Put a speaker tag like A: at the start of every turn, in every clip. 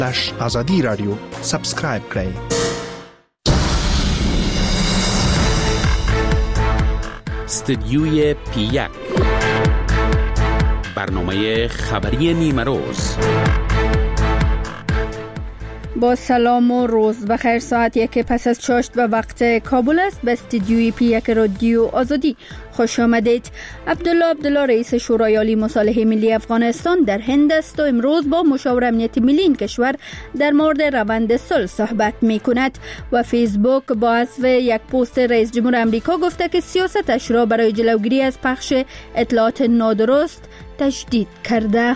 A: آزادی رادیو سابسکرایب کړئ.
B: استدیوی پی1 برنامه خبری نیمه روز.
C: با سلام و روز بخیر. ساعت 1 پس از چاشت و وقت کابل است. به استدیوی پی1 رادیو آزادی خوش آمدید. عبدالله رئیس شورای عالی مصالحه ملی افغانستان در هند است و امروز با مشاور امنیت ملی این کشور در مورد روند صلح صحبت می کند. و فیسبوک با حذف یک پست رئیس جمهور امریکا گفته که سیاستش را برای جلوگیری از پخش اطلاعات نادرست تجدید کرده.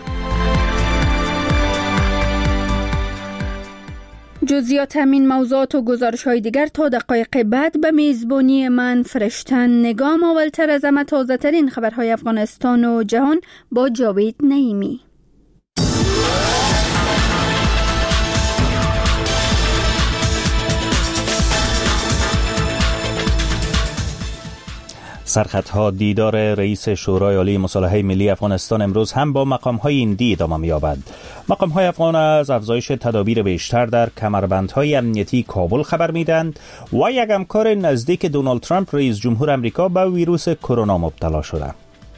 C: جزئیات همین موضوعات و گزارش‌های دیگر تا دقایق بعد به میزبانی من فرشتن نگام. اولتر از همه تازه‌ترین خبرهای افغانستان و جهان با جاوید نعیمی.
D: سرخطها دیدار رئیس شورای عالی مصالحه ملی افغانستان امروز هم با مقام‌های این دی ادامه می‌یابد. مقام‌های افغان از افزایش تدابیر بیشتر در کمربندهای امنیتی کابل خبر می‌دهند و یک همکار نزدیک دونالد ترامپ رئیس جمهور آمریکا به ویروس کرونا مبتلا شده.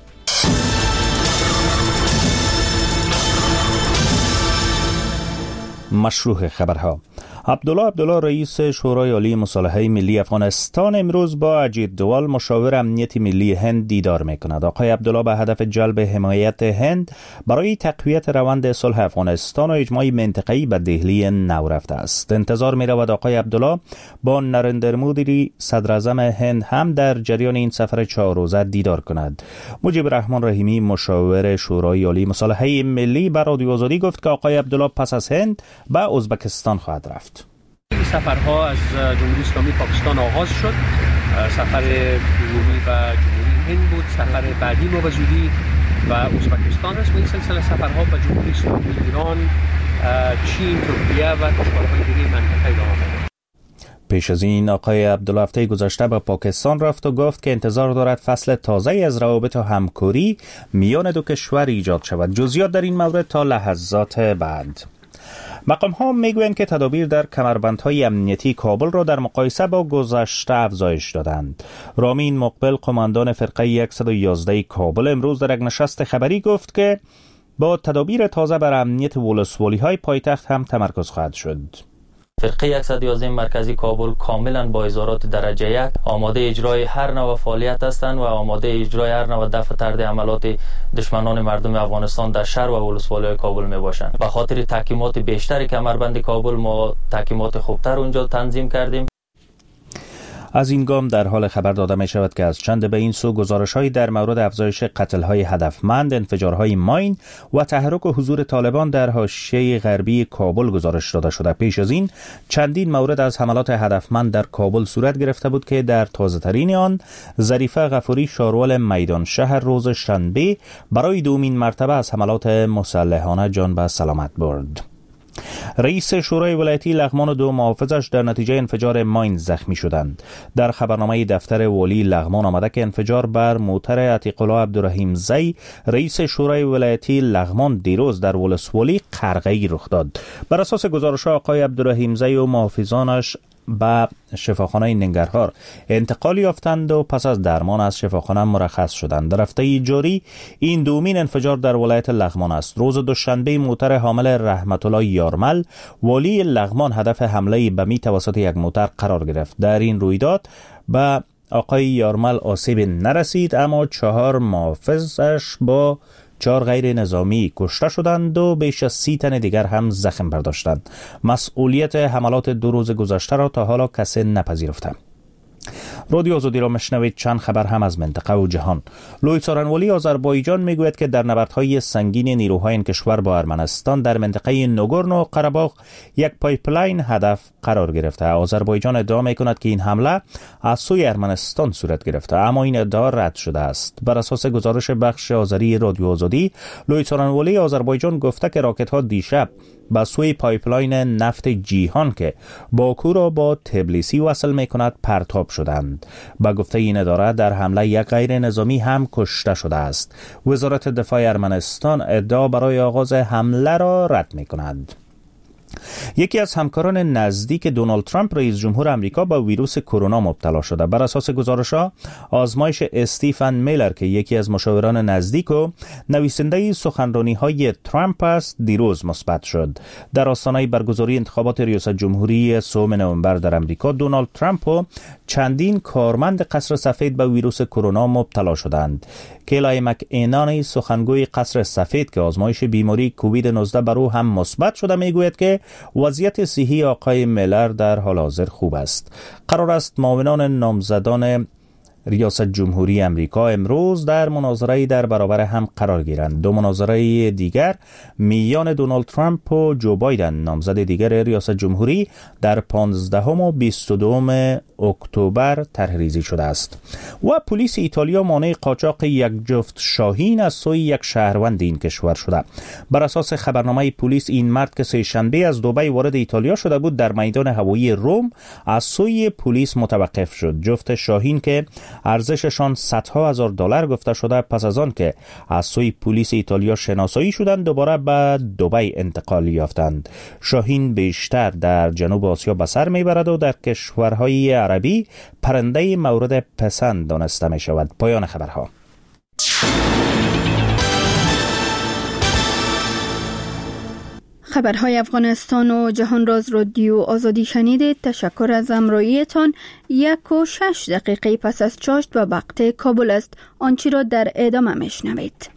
D: مشروع خبرها. عبدالله رئیس شورای عالی مصالحه ملی افغانستان امروز با اجیت دوال مشاور امنیت ملی هند دیدار می‌کند. آقای عبدالله به هدف جلب حمایت هند برای تقویت روند صلح افغانستان و اجماع منطقه‌ای به دهلی نو رفته است. انتظار می‌رود آقای عبدالله با نریندر مودی صدر اعظم هند هم در جریان این سفر 4 روزه دیدار کند. مجیب الرحمن رحیمی مشاور شورای عالی مصالحه ملی به رادیو آزادی گفت که آقای عبدالله پس از هند به ازبکستان خواهد رفت.
E: این سفرها از جمهوری اسلامی پاکستان آغاز شد. سفر دومی و جمهوری هند بود. سفر بعدی ما به زودی و ازبکستان است. و این سلسله سفرها به جمهوری اسلامی ایران، چین، ترکیه و کشورهای دیگر منطقه ادامه می‌یابد.
D: پیش از این آقای عبدالله هفته گذشته به پاکستان رفت و گفت که انتظار دارد فصل تازه‌ای از روابط و همکاری میان دو کشور ایجاد شود. جزئیات در این مورد تا لحظات بعد. مقام ها میگویند که تدابیر در کمربندهای امنیتی کابل را در مقایسه با گذشته افزایش دادند. رامین مقبل قماندان فرقه 111 کابل امروز در یک نشست خبری گفت که با تدابیر تازه بر امنیت ولسوالی های پایتخت هم تمرکز خواهد شد.
F: فرقه 111 مرکزی کابل کاملا با ازارات درجه 1 آماده اجرای هر نوع فعالیت هستند و آماده اجرای هر نوع دفع طرد عملات دشمنان مردم افغانستان در شهر و ولسوالی کابل می باشند. به خاطر تحکیمات بیشتر کمربند کابل ما تحکیمات خوبتر اونجا تنظیم کردیم.
D: از این گام در حال خبر داده می شود که از چند به این سو گزارش‌هایی در مورد افزایش قتل‌های هدفمند، انفجارهای ماین و تحرک و حضور طالبان در حاشیه غربی کابل گزارش داده شده. پیش از این چندین مورد از حملات هدفمند در کابل صورت گرفته بود که در تازه‌ترین آن ظریفه غفوری شارول میدان شهر روز شنبه برای دومین مرتبه از حملات مسلحانه جان به سلامت برد. رئیس شورای ولایتی لغمان و 2 محافظش در نتیجه انفجار ماین زخمی شدند. در خبرنامه دفتر والی لغمان آمده که انفجار بر موتر عتیق الله عبدالرحیم زی رئیس شورای ولایتی لغمان دیروز در ولسوالی قرغه‌ای رخ داد. بر اساس گزارش آقای عبدالرحیم زی و محافظانش به شفاخانه ننگرهار انتقال یافتند و پس از درمان از شفاخانه مرخص شدند. در هفته جاری این دومین انفجار در ولایت لغمان است. روز دوشنبه موتر حامل رحمت الله یارمل والی لغمان هدف حمله بمی توسط یک موتر قرار گرفت. در این رویداد به آقای یارمل آسیب نرسید، اما 4 محافظش با 4 غیر نظامی کشته شدند و بیش از 30 تن دیگر هم زخم برداشتند. مسئولیت حملات 2 روز گذشته را تا حالا کسی نپذیرفته. رادیو آزادی را مشنوید. چند خبر هم از منطقه و جهان. لوی سارنوالی آذربایجان میگوید که در نبردهای سنگین نیروهای این کشور با ارمنستان در منطقه نگورنو قره‌باغ یک پایپلاین هدف قرار گرفته. آذربایجان ادعا میکند که این حمله از سوی ارمنستان صورت گرفته، اما این ادعا رد شده است. بر اساس گزارش بخش آذری رادیو آزادی، لوی سارنوالی آذربایجان گفته که راکت‌ها دیشب به سوی پایپلاین نفت جیهان که باکو را با تبلیسی وصل میکند پرتاب شدند. با گفته این اداره در حمله یک غیر نظامی هم کشته شده است. وزارت دفاع ارمنستان ادعا برای آغاز حمله را رد میکند. یکی از همکاران نزدیک دونالد ترامپ رئیس جمهور آمریکا با ویروس کرونا مبتلا شده. بر اساس گزارش‌ها آزمایش استیفن میلر که یکی از مشاوران نزدیک و نویسنده سخنرانی‌های ترامپ است دیروز مثبت شد. در آستانه برگزاری انتخابات ریاست جمهوری 3 نوامبر در آمریکا دونالد ترامپ و چندین کارمند قصر سفید به ویروس کرونا مبتلا شدند. کلای مک‌اینانی سخنگوی قصر سفید که آزمایش بیماری کووید 19 بر او هم مثبت شده میگوید که وضعیت صحی آقای میلر در حال حاضر خوب است. قرار است معاونان نامزدان ریاست جمهوری آمریکا امروز در مناظره در برابر هم قرار گیرند. دو مناظره دیگر میان دونالد ترامپ و جو بایدن نامزد دیگر ریاست جمهوری در 15 و 22 اکتبر طرح‌ریزی شده است. و پلیس ایتالیا مانع قاچاق یک جفت شاهین از سوی یک شهروند این کشور شده. بر اساس خبرنامه پلیس این مرد که سه شنبه از دبی وارد ایتالیا شده بود در میدان هوایی روم از سوی پلیس متوقف شد. جفت شاهین که ارزششان صدها هزار دلار گفته شده پس از آن که از سوی پلیس ایتالیا شناسایی شدند دوباره به دبی انتقال یافتند. شاهین بیشتر در جنوب آسیا به سر میبرد و در کشورهای عربی پرنده مورد پسند دانسته می شود. پایان خبرها.
C: خبرهای افغانستان و جهان راز رادیو آزادی شنیدید. تشکر از همراهیتان. 1:06 پس از چاشت و وقت کابل است. آنچه را در ادامه میشنوید.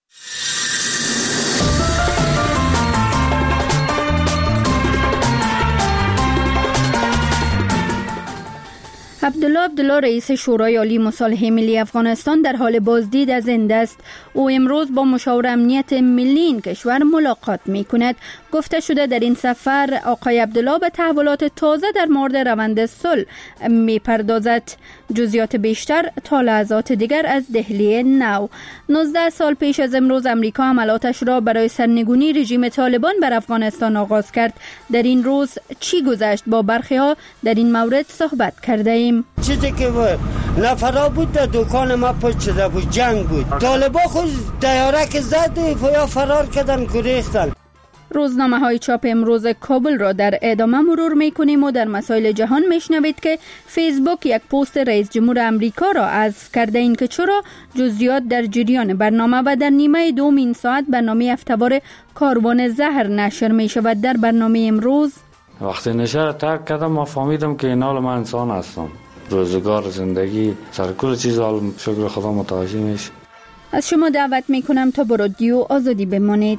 C: عبدالله رئیس شورای عالی مصالحه ملی افغانستان در حال بازدید از هند است. او امروز با مشاور امنیت ملی این کشور ملاقات می کند. گفته شده در این سفر آقای عبدالله به تحولات تازه در مورد روند صلح می پردازد. جزئیات بیشتر تا لحظات دیگر از دهلی نو. 19 سال پیش از امروز امریکا حملاتش را برای سرنگونی رژیم طالبان بر افغانستان آغاز کرد. در این روز چی گذشت؟ با برخی ها در این مورد صحبت کرده ایم.
G: چیزی که نفرا بود در دکان ما پشت شده بود، جنگ بود. طالبا خود دیاره که زد یا فرار کردن گریختن.
C: روزنامه های چاپ امروز کابل را در ادامه مرور می کنیم و در مسائل جهان می شنوید که فیسبوک یک پست رئیس جمهور امریکا را حذف کرده. این که چرا؟ جزئیات در جریان برنامه. و در نیمه دوم این ساعت برنامه هفته‌وار کاروان زهر نشر می شود. در برنامه امروز
H: وقتی نشر ترک کردم ما فهمیدم که این حال من انسان هستم. روزگار زندگی سرکل چیز حال شکر خدا متوجه میشه.
C: از شما دعوت می کنم تا با رادیو آزادی بمانید.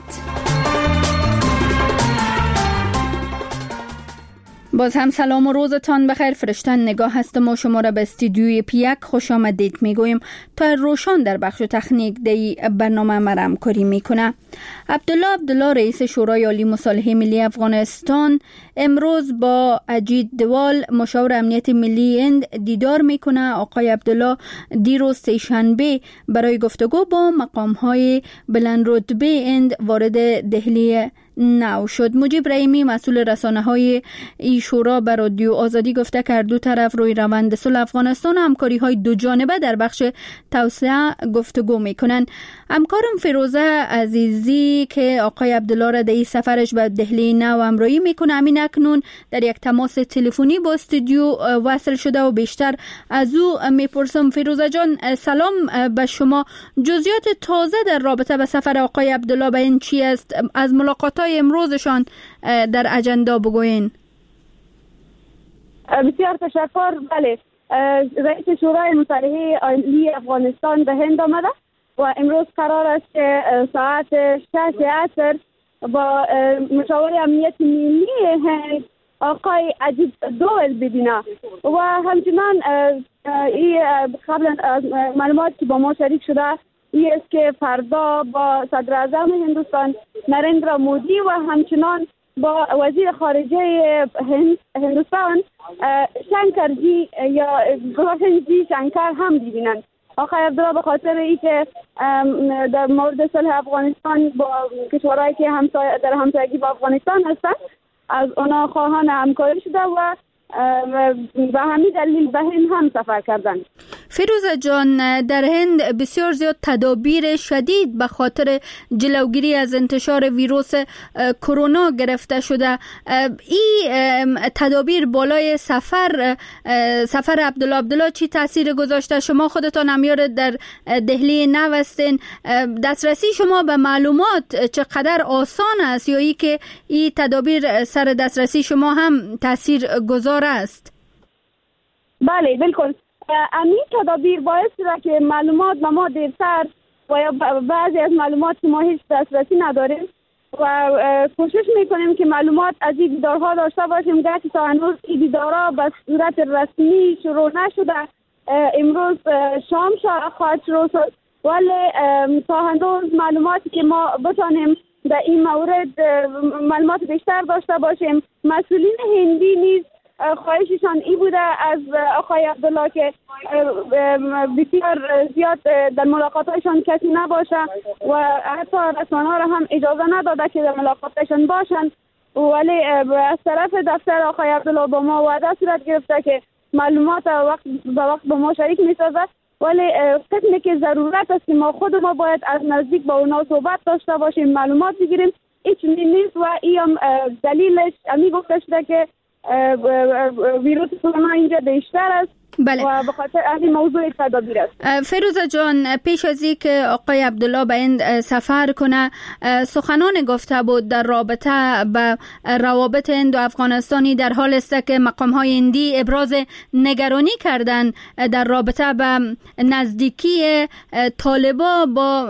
C: باز هم سلام و روزتان بخیر. فرشتن نگاه هستم و شما را به استودیوی پیک خوش آمدید میگویم. تا روشان در بخش تکنیک دی برنامه مرا همکاری میکنه. عبدالله رئیس شورای عالی مصالحه ملی افغانستان امروز با اجیت دوال مشاور امنیت ملی هند دیدار میکنه. آقای عبدالله دیروز سه‌شنبه برای گفتگو با مقام‌های بلند رتبه هند وارد دهلی نو شد. مجیب رحیمی مسئول رسانه‌های ای شورا بر رادیو آزادی گفته که دو طرف روی روند صلح افغانستان و همکاری‌های دو جانبه در بخش توسعه گفتگو میکنند. همکارم فیروزه عزیزی که آقای عبدالله را در این سفرش به دهلی نو همراهی میکنه همین اکنون در یک تماس تلفنی با استودیو وصل شده و بیشتر از او میپرسم. فیروزه جان سلام به شما. جزئیات تازه در رابطه به سفر آقای عبدالله به این چی است؟ از ملاقات‌های امروزشان در اجندا بگوین.
I: بسیار تشکر. بله، رئیس شورای مصالحه عالی افغانستان به هند آمده و امروز قرار است که ساعت 6 عصر با مشاور امنیت ملی هند آقای اجیت دوال ببینه و همچنان قبلا از معلومات که با ما شریک شده این است که فردا با صدر اعظم هندوستان نریندرا مودی و همچنان با وزیر خارجه هندوستان شنکرجی یا گوهرجی شنکر هم ببینند. آقای عبدالله به خاطر اینکه در مورد صلح افغانستان با کشورهایی که در همسایگی با افغانستان هستند از اونا خواهان همکاری شده و و همین دلیل به هند هم سفر کردن.
C: فیروزه جان، در هند بسیار زیاد تدابیر شدید به خاطر جلوگیری از انتشار ویروس کرونا گرفته شده. این تدابیر بالای سفر عبدالله چی تاثیر گذاشته؟ شما خودتان همیار در دهلی نو هستین، دسترسی شما به معلومات چقدر آسان است یا ای که این تدابیر سر دسترسی شما هم تاثیر گذار است؟
I: بله بالکل، همین تدابیر باعث شده که معلومات به ما دیرتر و یا بعضی از معلومات که ما هیچ دسترسی نداریم و کوشش میکنیم که معلومات از این دیدارها داشته باشیم. گرچه تا هنوز این دیدارها به صورت رسمی شروع نشده، امروز شام خواهد شروع شد، ولی تا هنوز معلوماتی که ما بتانیم در این مورد معلومات بیشتر داشته باشیم. مسئولین هندی نیز خواهششان این بوده از آقای عبدالله که بسیار زیاد در ملاقاتشان کسی نباشه و حتی رسانه‌ها را هم اجازه نداده که در ملاقاتشان باشند، ولی از طرف دفتر آقای عبدالله با ما وعده صورت گرفته که معلومات وقت به وقت با ما شریک می‌سازد، ولی قسمی که ضرورت است که ما خود ما باید از نزدیک با اونا صحبت داشته باشیم، معلومات بگیریم. هیچ نیست و این دلیلش همین گفته شده که ویروس کرونا اینجا بیشتر است.
C: بله.
I: و به خاطر این موضوع تدابیر است.
C: فیروزه جان، پیش از این که آقای عبدالله به هند سفر کنه سخنان گفته بود در رابطه به روابط هند و افغانستانی، در حال است که مقام‌های هندی ابراز نگرانی کردن در رابطه به نزدیکی طالبا با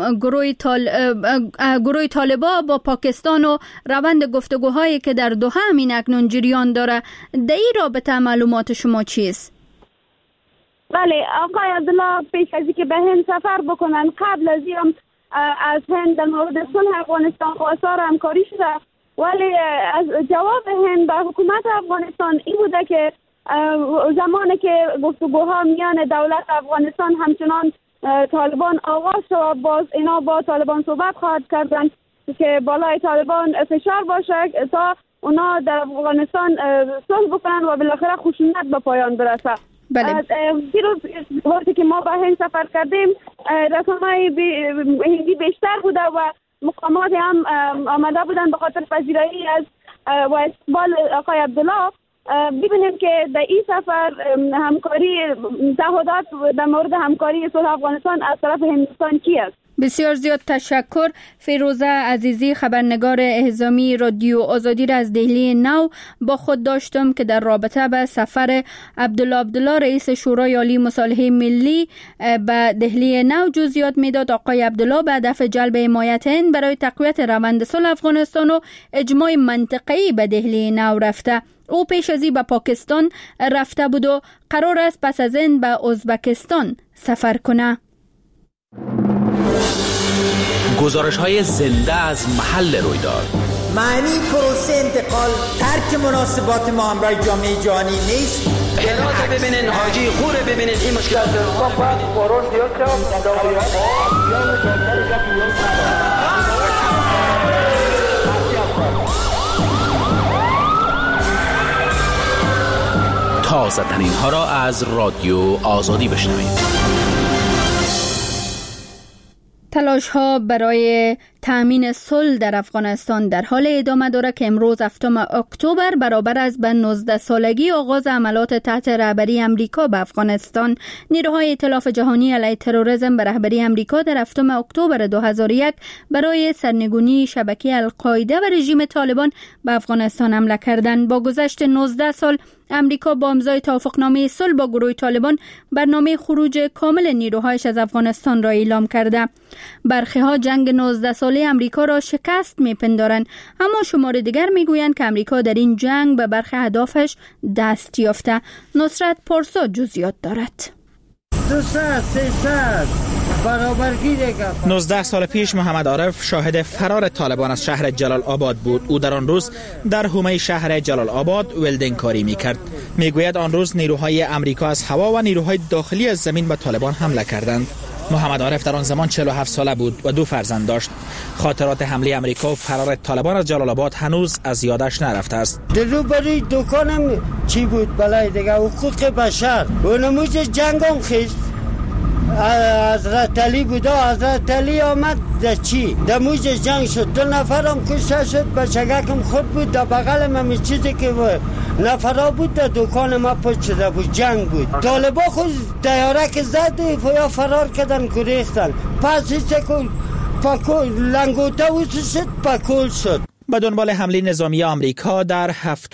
C: گروه طالبا با پاکستان و روند گفتگوهایی که در دوحه همین اکنون جریان داره. در این رابطه معلومات شما چیست؟
I: بله، آقای عبدالله پیش از اینکه به هند سفر بکنن قبل از این از هند در مورد صلح افغانستان خواستار همکاری شده، ولی از جواب هند به حکومت افغانستان این بوده که زمانی که گفتگوها میان دولت افغانستان همچنان طالبان آغاز شد، باز اینا با طالبان صحبت خواهد کردن که بالای طالبان فشار باشه تا اونا در افغانستان صلح بکنن و بالاخره خشونت به پایان برسه.
C: بله.
I: دیروز وقتی که ما به هند سفر کردیم رسانه‌های هندی بیشتر بوده و مقامات هم آمده بودن به خاطر پذیرایی از و استقبال آقای عبدالله. ببینیم که در این سفر همکاری تعهدات در مورد همکاری صلح افغانستان از طرف هندوستان چی است؟
C: بسیار زیاد تشکر. فیروزه عزیزی، خبرنگار اعزامی رادیو آزادی را از دهلی نو با خود داشتم که در رابطه به سفر عبدالله رئیس شورای عالی مصالحه ملی به دهلی نو جزئیات میداد. آقای عبدالله به هدف جلب حمایت هند برای تقویت روند صلح افغانستان و اجماع منطقه‌ای به دهلی نو رفته. او پیش از این به پاکستان رفته بود و قرار است پس از این به ازبکستان سفر کنه.
B: گزارش‌های زنده از محل رویداد.
J: معنی پروسه انتقال ترک مناسبات ما همراه جامعه جهانی نیست.
K: هرات ببینین، حاجی خوره ببینین، این مشکلات
B: تازه ترین ها را از رادیو آزادی بشنوید.
C: تلاش ها برای تامین صلح در افغانستان در حال ادامه دارد که امروز 7 اکتبر برابر است به 19 سالگی آغاز عملیات تحت رهبری امریکا به افغانستان. نیروهای ائتلاف جهانی علیه تروریسم به رهبری امریکا در 7 اکتبر 2001 برای سرنگونی شبکه القاعده و رژیم طالبان به افغانستان حمله کردند. با گذشت 19 سال امریکا با امضای توافقنامه صلح با گروه طالبان برنامه خروج کامل نیروهایش از افغانستان را اعلام کرده. برخی ها جنگ 19 ساله امریکا را شکست می‌پندارند، اما شمار دیگر میگویند که امریکا در این جنگ به برخی اهدافش دست یافته. نصرت پارسا جزئیات دارد.
L: 19 سال پیش محمد عارف شاهد فرار طالبان از شهر جلال آباد بود. او در آن روز در حومه شهر جلال آباد ولدینگ کاری میکرد. میگوید آن روز نیروهای امریکا از هوا و نیروهای داخلی از زمین به طالبان حمله کردند. محمد عارف در آن زمان 47 ساله بود و 2 فرزند داشت. خاطرات حمله امریکا و فرار طالبان از جلال آباد هنوز از یادش نرفته است.
G: روبروی دکانم چی بود بلای دیگه حقوق بشر و نموز جنگ هم خیست. حضرت علی بود، حضرت علی آمد در چی؟ در موج جنگ شد، 2 نفرم کشته شد، بچگکم خود بود در بغلم همی چیزی که نفرها بود در دکان ما پشت شده بود، جنگ بود. طالبا خود دیاره که زد یا فرار کردن گریختن، پس ایسته که لنگوته وزو شد پکول شد.
L: به دنبال حمله نظامی آمریکا در 7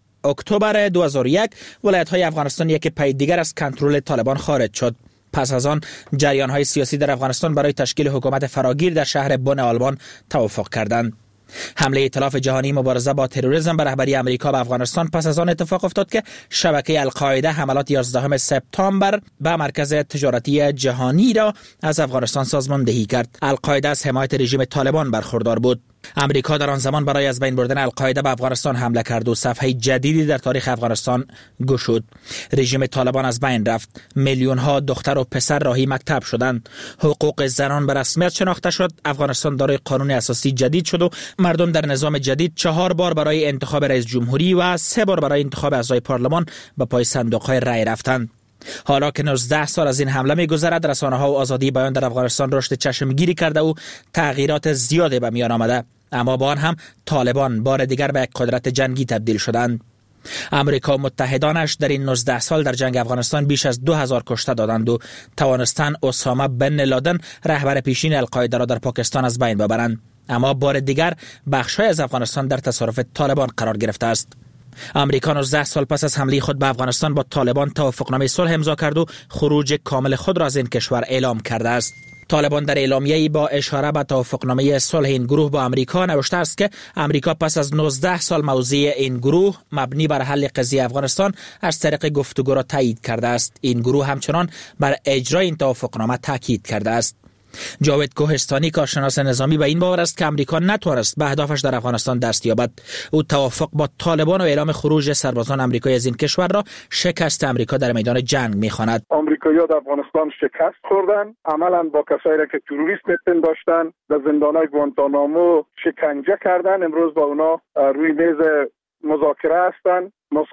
L: اکتبر 2001 ولایت‌های افغانستان یک پای دیگر از کنترل طالبان خارج شد. پس از آن جریان‌های سیاسی در افغانستان برای تشکیل حکومت فراگیر در شهر بن آلبان توافق کردند. حمله ائتلاف جهانی مبارزه با تروریسم به رهبری امریکا به افغانستان پس از آن اتفاق افتاد که شبکه القاعده حملات 11 سپتامبر به مرکز تجارتی جهانی را از افغانستان سازماندهی کرد. القاعده از حمایت رژیم طالبان برخوردار بود. امریکا در آن زمان برای از بین بردن القاعده به افغانستان حمله کرد و صفحه جدیدی در تاریخ افغانستان گشود. رژیم طالبان از بین رفت. میلیون‌ها دختر و پسر راهی مکتب شدند. حقوق زنان به رسمیت شناخته شد. افغانستان دارای قانون اساسی جدید شد و مردم در نظام جدید 4 بار برای انتخاب رئیس جمهوری و 3 بار برای انتخاب اعضای پارلمان به پای صندوق‌های رای رفتند. حالا که 19 سال از این حمله می‌گذرد، رسانه‌ها و آزادی بیان در افغانستان رشد چشمگیری کرده و تغییرات زیادی به میان آمده، اما با آن هم طالبان بار دیگر به یک قدرت جنگی تبدیل شدند. امریکا و متحدانش در این 19 سال در جنگ افغانستان بیش از 2000 کشته دادند و توانستند اسامه بن لادن رهبر پیشین القاعده را در پاکستان از بین ببرند، اما بار دیگر بخش‌های از افغانستان در تصرف طالبان قرار گرفته است. امریکا 19 سال پس از حمله خود به افغانستان با طالبان توافقنامه صلح امضا کرد و خروج کامل خود را از این کشور اعلام کرده است. طالبان در اعلامیه‌ای با اشاره به توافقنامه صلح این گروه با امریکا نوشته است که امریکا پس از 19 سال موضع این گروه مبنی بر حل قضیه افغانستان از طریق گفتگو را تایید کرده است. این گروه همچنان بر اجرای این توافقنامه تاکید کرده است. جاوید کوهستانی کارشناس نظامی به این باور است که امریکا نتوانست به اهدافش در افغانستان دست یابد. او توافق با طالبان و اعلام خروج سربازان آمریکایی از این کشور را شکست امریکا در میدان جنگ می‌خواند.
M: آمریکایی‌ها در افغانستان شکست خوردند، عملاً با کسایی که تروریست می‌پنداشتند در زندان‌های گوانتانامو شکنجه کردند. امروز با اونا روی میز مذاکره هستند،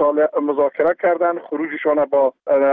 M: مذاکره کردن خروجشان با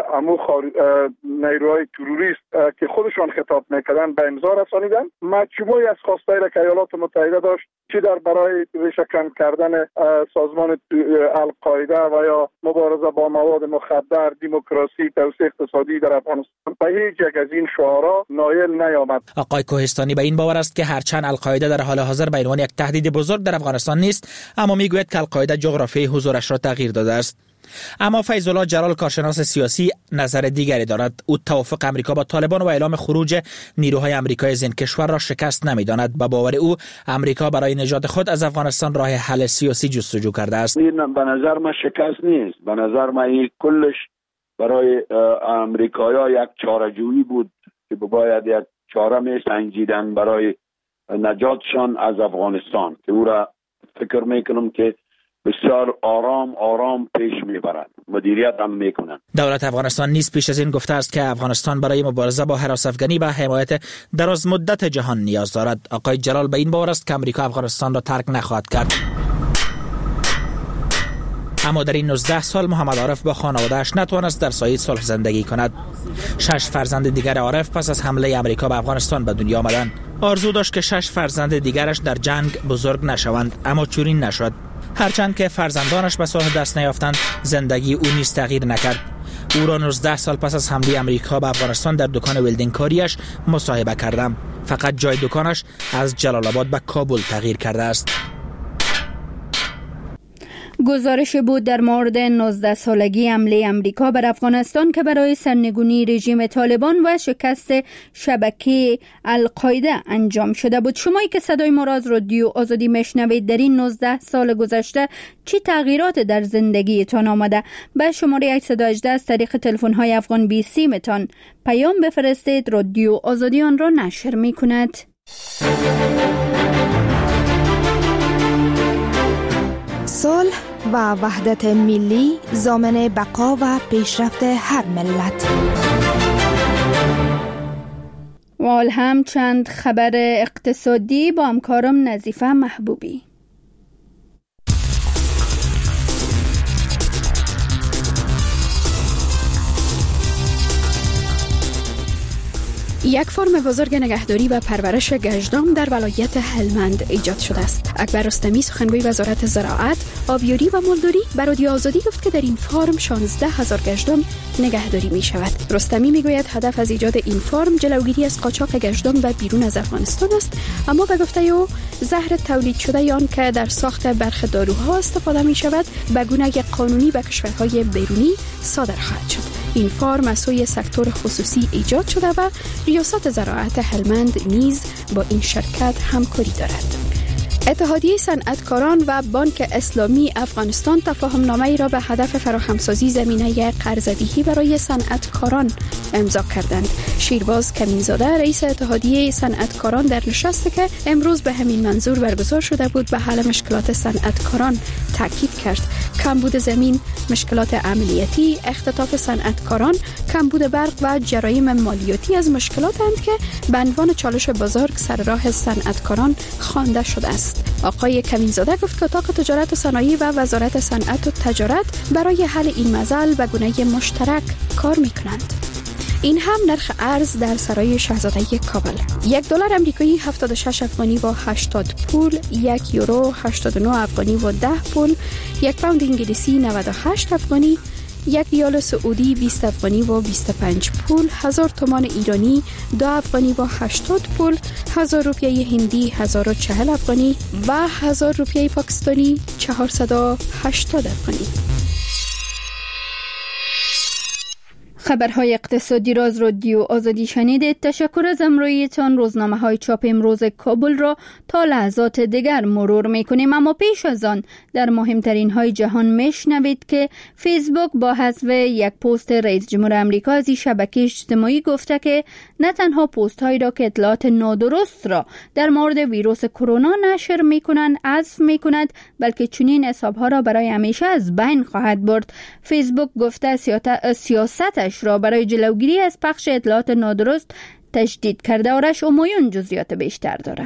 M: نیروهای تروریست که خودشان خطاب میکردن به امضا رسانیدن. مجموعی از خواستایی را که ایالات متحده داشت، چه در برای ریشه‌کن کردن سازمان القاعده و یا مبارزه با مواد مخدر، دموکراسی، توسعه اقتصادی در افغانستان، به هیچ یک از این شعارا نایل نیامد.
L: آقای کوهستانی به این باور است که هرچند القاعده در حال حاضر به عنوان یک تهدید بزرگ در افغانستان نیست، اما میگوید که القاعده جغرافیای حضورش را تغییر داده است. اما فیض الله جلال کارشناس سیاسی نظر دیگری دارد. او توافق امریکا با طالبان و اعلام خروج نیروهای آمریکایی از این کشور را شکست نمی‌داند. به باور او امریکا برای نجات خود از افغانستان راه حل سیاسی جستجو کرده است.
N: این به نظر من شکست نیست. به نظر من این کلش برای آمریکایی‌ها یک چاره‌جویی بود که باید یک چاره می‌سنجیدن برای نجاتشان از افغانستان که او را فکر می‌کنم که بسیار آرام پیش میبرند، مدیریت هم میکنند.
L: دولت افغانستان نیز پیش از این گفته است که افغانستان برای مبارزه با هراس افغانی به حمایت دراز مدت جهان نیاز دارد. آقای جلال به این باور است که امریکا افغانستان را ترک نخواهد کرد. اما در این 19 سال محمد عارف با خانواده‌اش نتوانست در سایه صلح زندگی کند. 6 فرزند دیگر عارف پس از حمله امریکا به افغانستان به دنیا آمدند. آرزو داشت که 6 فرزند دیگرش در جنگ بزرگ نشوند، اما چنین نشد. هرچند که فرزندانش به صلح دست نیافتند، زندگی او نیز تغییر نکرد. او را 19 سال پس از حمله امریکا به افغانستان در دکان ولدینگ کاریش مصاحبه کردم. فقط جای دکانش از جلال آباد به کابل تغییر کرده است.
C: گزارش بود در مورد 19 سالگی حمله امریکا بر افغانستان که برای سرنگونی رژیم طالبان و شکست شبکه القاعده انجام شده بود. شمایی که صدای ما را از رادیو آزادی میشنوید، در این 19 سال گذشته چی تغییرات در زندگیتان آمده؟ به شماره 818 از طریق تلفن‌های افغان 20 متان پیام بفرستید. رادیو آزادی آن را نشر می‌کند.
O: صلح و وحدت ملی ضامن بقا و پیشرفت هر ملت.
C: و حال هم چند خبر اقتصادی با همکارم نظیفه محبوبی.
P: یک فرم بزرگ نگهداری و پرورش گژدام در ولایت هلمند ایجاد شده است. اکبر رستمی سخنگوی وزارت زراعت، آبیاری و مولداری به رادیو آزادی گفت که در این فرم 16,000 گژدام نگهداری می شود. رستمی می گوید هدف از ایجاد این فرم جلوگیری از قاچاق گژدام به بیرون از افغانستان است، اما به گفته او زهر تولید شده آن که در ساخت برخی داروها استفاده می شود به گونه قانونی به کشورهای بیرونی صادر خواهد شد. این فرم از سوی سکتور خصوصی ایجاد شده و ریاست زراعت هلمند نیز با این شرکت همکاری دارد. اتحادیه صنعتکاران و بانک اسلامی افغانستان تفاهم‌نامه‌ای را به هدف فراهمسازی زمینه قرض‌دهی برای صنعتکاران امضا کردند. شیرباز کمینزاده رئیس اتحادیه صنعتکاران در نشستی که امروز به همین منظور برگزار شده بود به حل مشکلات صنعتکاران تاکید کرد. کمبود زمین، مشکلات عملیاتی، اختطاف صنعتکاران، کمبود برق و جرایم مالیاتی از مشکلاتند که به عنوان چالش بزرگ سر راه صنعتکاران خوانده شده است. آقای کمینزاده گفت که اتاق تجارت و صنایع و وزارت صنعت و تجارت برای حل این مسائل به گونه مشترک کار می‌کنند. این هم نرخ ارز در سرای شاهزاده کابل. $1 آمریکایی 76 افغانی و 80 پول، €1 89 افغانی و 10 پول، یک پوند انگلیسی 98 افغانی، $1 سعودی 20 افغانی و 25 پول، 1000 تومان ایرانی 2 افغانی و 80 پول، 1000 روپیه هندی 1040 افغانی و 1000 روپیه پاکستانی 480 افغانی.
C: خبرهای اقتصادی را از رادیو آزادی شنیدید. تشکر از همراهیتان. روزنامه‌های چاپ امروز کابل را تا لحظات دیگر مرور می‌کنیم، اما پیش از آن در مهمترین های جهان میشنوید که فیسبوک با حذف یک پست رئیس جمهور آمریکا از این شبکه اجتماعی گفته که نه تنها پست‌هایی را که اطلاعات نادرست را در مورد ویروس کرونا نشر می‌کنند حذف می‌کند، بلکه چنین حساب‌ها را برای همیشه از بین خواهد برد. فیسبوک گفته سیاستش را برای جلوگیری از پخش اطلاعات نادرست تجدید کرده. آرش امایون جزئیات بیشتر داره.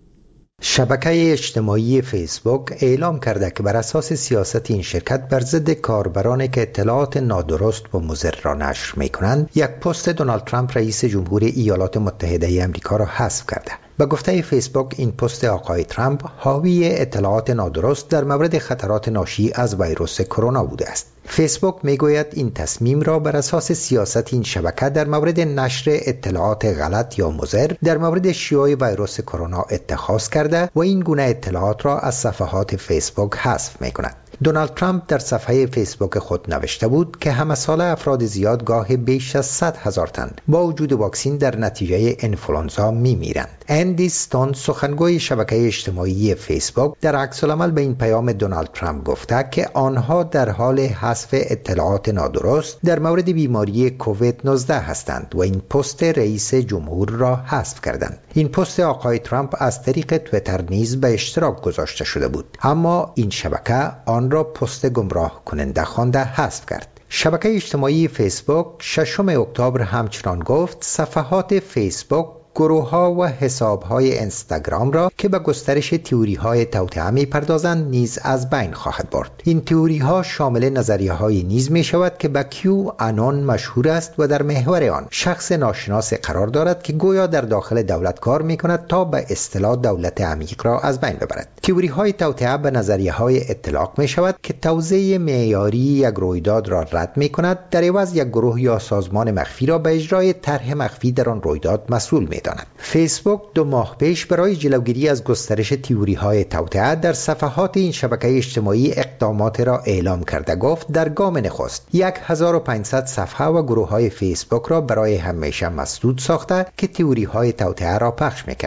Q: شبکه اجتماعی فیسبوک اعلام کرده که بر اساس سیاست این شرکت بر ضد کاربرانی که اطلاعات نادرست و مضر را نشر می‌کنند، یک پست دونالد ترامپ رئیس جمهور ایالات متحده آمریکا را حذف کرده. به گفته فیسبوک این پست آقای ترامپ حاوی اطلاعات نادرست در مورد خطرات ناشی از ویروس کرونا بوده است. فیسبوک میگوید این تصمیم را بر اساس سیاست این شبکه در مورد نشر اطلاعات غلط یا مضر در مورد شیوع ویروس کرونا اتخاذ کرده و این گونه اطلاعات را از صفحات فیسبوک حذف میکند. دونالد ترامپ در صفحه فیسبوک خود نوشته بود که همه ساله افراد زیاد گاه بیش از 100,000 تن با وجود واکسن در نتیجه انفلوانزا میمیرند. اندی ستون سخنگوی شبکه اجتماعی فیسبوک در عکس‌العمل به این پیام دونالد ترامپ گفته که آنها در حال حذف اطلاعات نادرست در مورد بیماری کووید 19 هستند و این پست رئیس جمهور را حذف کردند. این پست آقای ترامپ از طریق توییتر نیز به اشتراک گذاشته شده بود، اما این شبکه آن را پست گمراه کننده خوانده حذف کرد. شبکه اجتماعی فیسبوک 6 اکتبر همچنان گفت صفحات فیسبوک، گروه‌ها و حساب‌های اینستاگرام را که به گسترش تئوری‌های توطئه می‌پردازند نیز از بین خواهد برد. این تئوری‌ها شامل نظریه‌هایی نیز می‌شود که به کیو آنون مشهور است و در محور آن شخص ناشناس قرار دارد که گویا در داخل دولت کار می‌کند تا به اصطلاح دولت عمیق را از بین ببرد. تئوری‌های توطئه به نظریه‌های اطلاق می‌شود که توزیع معیاری یک رویداد را رد می‌کند، در عوض یک گروه یا سازمان مخفی را به اجرای طرح مخفی در آن رویداد مسئول می‌داند. فیسبوک 2 ماه پیش برای جلوگیری از گسترش تئوری‌های توطئه در صفحات این شبکه اجتماعی اقدامات را اعلام کرده گفت در گام نخست 1500 صفحه و گروه‌های فیسبوک را برای همیشه مسدود ساخته که تئوری‌های توطئه را پخش می‌کردند.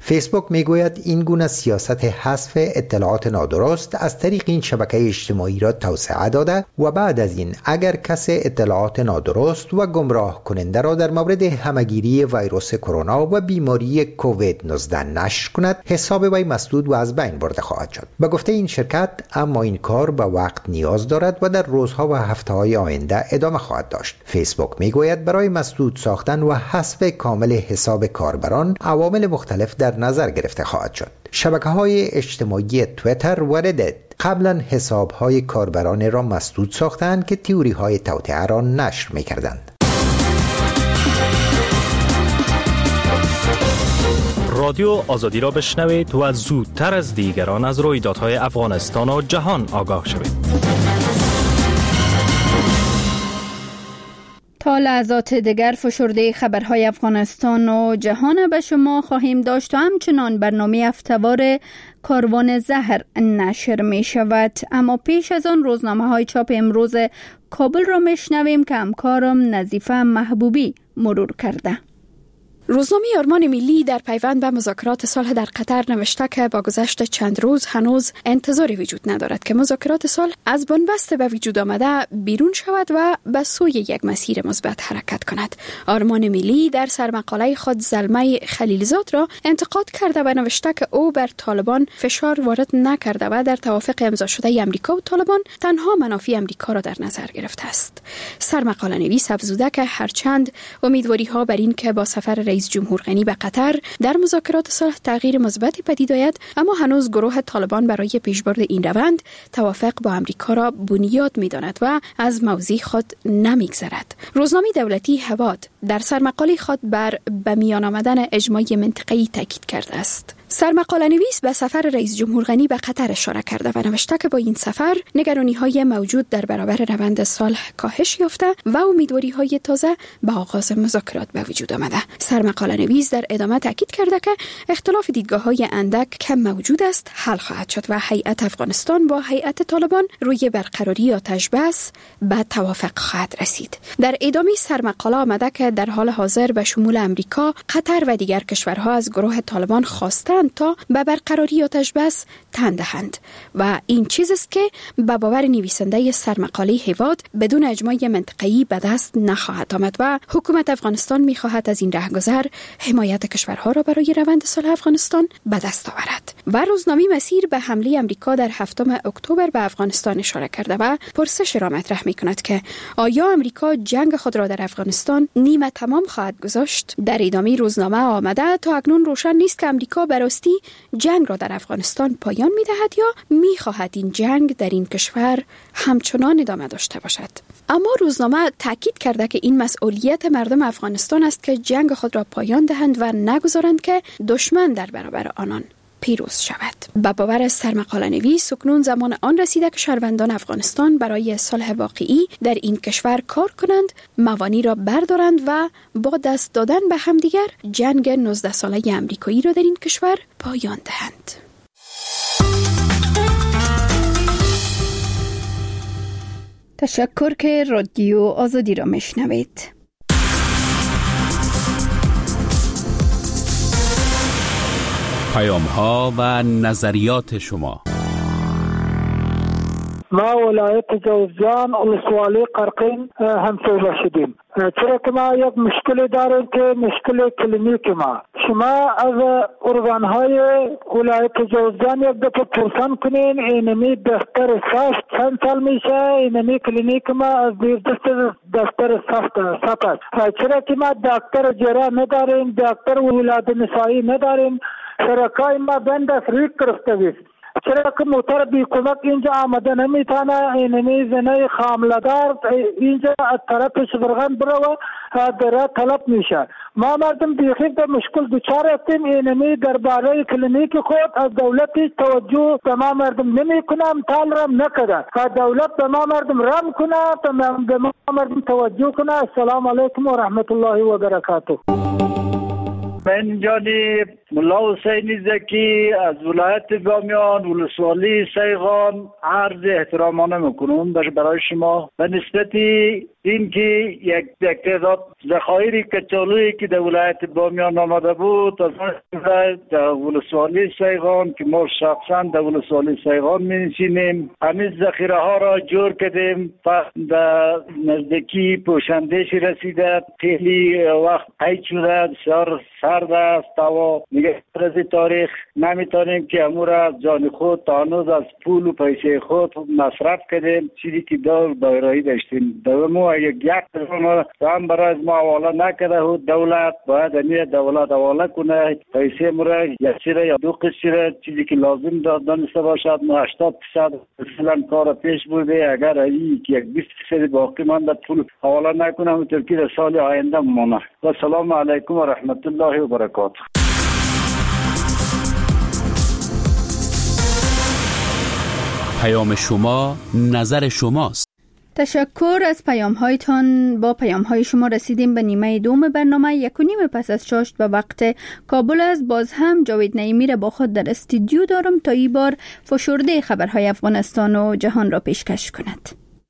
Q: فیسبوک میگوید این گونه سیاست حذف اطلاعات نادرست از طریق این شبکه اجتماعی را توسعه داده و بعد از این اگر کسی اطلاعات نادرست و گمراه کننده را در مورد همهگیری ویروس کرونا و بیماری کووید 19 نشر کند، حساب وی مسدود و از بین برده خواهد شد. به گفته این شرکت اما این کار به وقت نیاز دارد و در روزها و هفته‌های آینده ادامه خواهد داشت. فیسبوک میگوید برای مسدود ساختن و حذف کامل حساب کاربران عوامل مختلف در نظر گرفته خواهد شد. شبکه‌های اجتماعی توییتر و ردیت قبلا حساب‌های کاربران را مسدود ساختند که تئوری‌های توطئه را نشر می‌کردند.
B: رادیو آزادی را بشنوید و زودتر از دیگران از رویدادهای افغانستان و جهان آگاه شوید.
C: تا لحظات دیگر فشرده خبرهای افغانستان و جهان به شما خواهیم داشت و همچنان برنامه هفته‌وار کاروان زهر نشر می شود. اما پیش از آن روزنامه های چاپ امروز کابل را می شنویم که همکارم نظیفه محبوبی مرور کرده.
P: روزنامه آرمان ملی در پیوند به مذاکرات صلح در قطر نوشته که با گذشت چند روز هنوز انتظاری وجود ندارد که مذاکرات صلح از بنبست به وجود آمده بیرون شود و به سوی یک مسیر مثبت حرکت کند. آرمان ملی در سرمقاله خود زلمه خلیلزاد را انتقاد کرده و نوشته که او بر طالبان فشار وارد نکرده و در توافق امضا شده امریکا و طالبان تنها منافع امریکا را در نظر گرفته است. سرمقاله نویس افزوده که هرچند امیدواری ها بر این که با سفر رئیس جمهور غنی به قطر در مذاکرات صلح تغییر مثبتی پدید آید، اما هنوز گروه طالبان برای پیشبرد این روند توافق با امریکا را بنیاد می‌داند و از موضع خود نمی‌گذرد. روزنامه دولتی هواد در سرمقاله خود بر به میان آمدن اجماع منطقه‌ای تاکید کرده است. سرمقاله نویس به سفر رئیس جمهور غنی به قطر اشاره کرده و نوشته که با این سفر نگرانی‌های موجود در برابر روند صلح کاهش یافته و امیدواری‌های تازه به آغاز مذاکرات به وجود آمده. سرمقاله نویس در ادامه تاکید کرده که اختلاف دیدگاه‌های اندک کم موجود است حل خواهد شد و هیئت افغانستان با هیئت طالبان روی برقراری آتش بس به توافق خواهد رسید. در ادامه سرمقاله آمده که در حال حاضر به شمول امریکا، قطر و دیگر کشورها از گروه طالبان خواستند تا به برقراری آتش بس تن دهند و این چیز است که به باور نویسنده سرمقاله هواد بدون اجماع منطقه‌ای به دست نخواهد آمد و حکومت افغانستان می‌خواهد از این رهگذر حمایت کشورها را برای روند صلح افغانستان به دست آورد. و روزنامه مسیر به حمله امریکا در 7 اکتبر به افغانستان اشاره کرده و پرسش را مطرح می‌کند که آیا امریکا جنگ خود را در افغانستان نیمه تمام خواهد گذاشت؟ در ادامه روزنامه آمده تا اکنون روشن نیست که امریکا براستی جنگ را در افغانستان پایان می‌دهد یا می‌خواهد این جنگ در این کشور همچنان ادامه داشته باشد. اما روزنامه تاکید کرده که این مسئولیت مردم افغانستان است که جنگ خود را پایان دهند و نگذارند که دشمن در برابر آنان پیروز شود. با باور سرمقاله نویس اکنون زمان آن رسیده که شهروندان افغانستان برای صلح واقعی در این کشور کار کنند، موانع را بردارند و با دست دادن به همدیگر جنگ 19 ساله امریکایی را در این کشور پایان دهند.
C: تشکر که رادیو آزادی را میشنوید.
B: پیام‌ها و نظریات شما.
R: ما ولایت جوزجان ولسوالی قرقین همسایه شدیم، چرا که ما یک مشکلی داریم که مشکل کلینیک ما. شما از ارگان‌های ولایت جوزجان یک دفعه پرسان کنین اینمی دفتر ساست چند سال میشه، اینمی کلینیک ما از دیر دفتر ساست است. چرا که ما دکتر جراح نداریم، دکتر ولادت نسایی نداریم، شرکای ما بند فریق گرفته است. چرا که موتر بی کمک اینجا آمده نمیتونه، اینمی زنه خاملدار اینجا از طرف شبرغان برو در طلب میشه. ما مردم بیخی به مشکل دوچار هستیم. اینمی درباره کلینیک خود از دولت توجه به ما مردم نمیکنم، تال رم نکرده. دولت به ما مردم رم کنه، به ما مردم توجه کنه. السلام علیکم و رحمت الله و برکاته.
S: من اینجا
R: ملا حسینی زکی از ولایت بامیان ولسوالی سیغان عرض احترامانه میکنم برای شما به نسبت این که یک تعداد ذخایر کچالویی که در ولایت بامیان آمده بود از در ولسوالی سیغان که ما شخصا در ولسوالی سیغان می‌نشینیم همین ذخیره ها را جور کردیم در نزدیکی پوشندهش رسیده خیلی وقت قید شده بسیار سرد است و میگه از تاریخ نمیتونیم که امور از جان خود تا هنوز از پول و پیسه خود مصرف کردیم چیزی که دایره‌ای داشتیم دومو یک هم برای ما حواله نکرده دولت باید امیه دولت حواله کنه پیسه مره یک چیره یا دو قشره چیزی که لازم دانسته باشد ما 80% مثلا کار پیش بوده اگر ای که یک 20% باقی مانده پول حواله نکنه همونطور که در سال آینده مانه و سلام علیکم و رحمت الله و برکاته.
S: پیام شما نظر شماست.
C: تشکر از پیام‌هایتان. با پیام‌های شما رسیدیم به نیمه دوم برنامه 1:30 پس از چاشت به وقت کابل است. باز هم جاوید نعیمی را با خود در استودیو دارم تا این بار فشرده خبرهای افغانستان و جهان را پیشکش کند.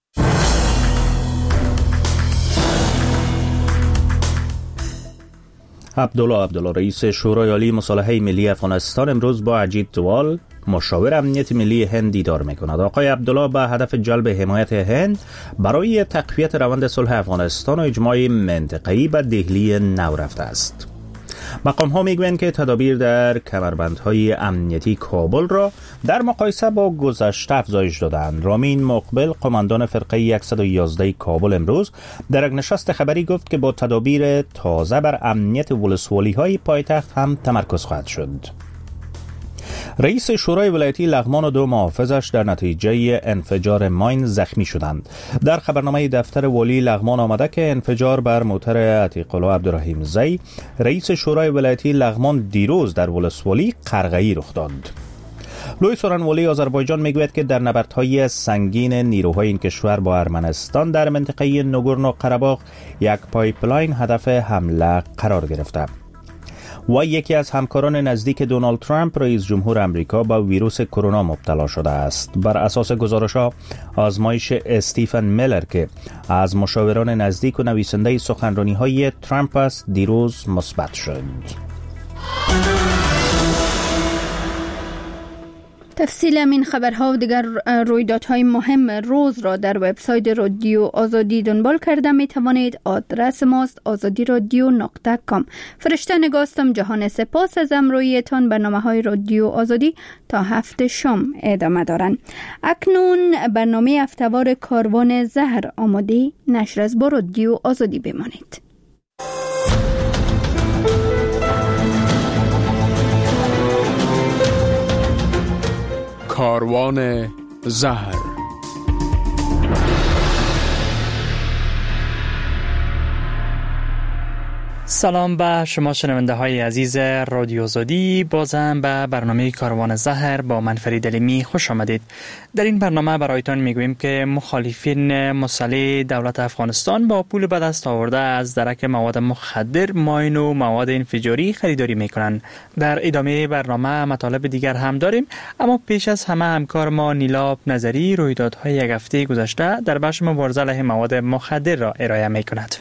D: عبدالله رئیس شورای عالی مصالحه ملی افغانستان امروز با اجیت دوال مشاور امنیت ملی هند دیدار می‌کند. آقای عبدالله به هدف جلب حمایت هند برای تقویت روند صلح افغانستان و اجماع منطقه‌ای به دهلی نو رفته است. مقام‌ها میگویند که تدابیر در کمربندهای امنیتی کابل را در مقایسه با گذشته افزایش دادند. رامین مقبل قماندان فرقه 111 کابل امروز در یک نشست خبری گفت که با تدابیر تازه بر امنیت ولسوالی‌های پایتخت هم تمرکز خواهد شد. رئیس شورای ولایتی لغمان و 2 محافظش در نتیجه انفجار ماین زخمی شدند. در خبرنامه دفتر والی لغمان آمده که انفجار بر موتر عتیق الله عبدالرحیم زی رئیس شورای ولایتی لغمان دیروز در ولسوالی قرغه‌ای رخ داد. لوی سورانوالی آذربایجان میگوید که در نبردهای سنگین نیروهای این کشور با ارمنستان در منطقه نگورنو قره‌باغ یک پایپلاین هدف حمله قرار گرفته. و یکی از همکاران نزدیک دونالد ترامپ رئیس جمهور آمریکا با ویروس کرونا مبتلا شده است. بر اساس گزارش‌ها آزمایش استیفن میلر که از مشاوران نزدیک و نویسنده سخنرانی‌های ترامپ است دیروز مثبت شد.
C: تفصیل این خبرها و دیگر رویدادهای مهم روز را در وبسایت رادیو آزادی دنبال کرده می توانید. آدرس ماست azadiradyo.com. فرشته نگاستم جهان. سپاس از همراهیتان. برنامه‌های رادیو آزادی تا 7 شام ادامه دارند. اکنون برنامه هفته‌وار کاروان زهر آماده نشر از با رادیو آزادی بمانید.
S: کاروان زهر.
T: سلام به شما شنونده های عزیز رادیو آزادی. بازم به برنامه کاروان زهر با من فرید علیمی خوش آمدید. در این برنامه برایتان میگوییم که مخالفین مسلح دولت افغانستان با پول به دست آورده از درک مواد مخدر، ماین و مواد انفجاری خریداری میکنند. در ادامه برنامه مطالب دیگر هم داریم، اما پیش از همه همکار ما نیلاب نظری رویدادهای یک هفته گذشته در بخش مبارزه علیه مواد مخدر را ارائه میکند.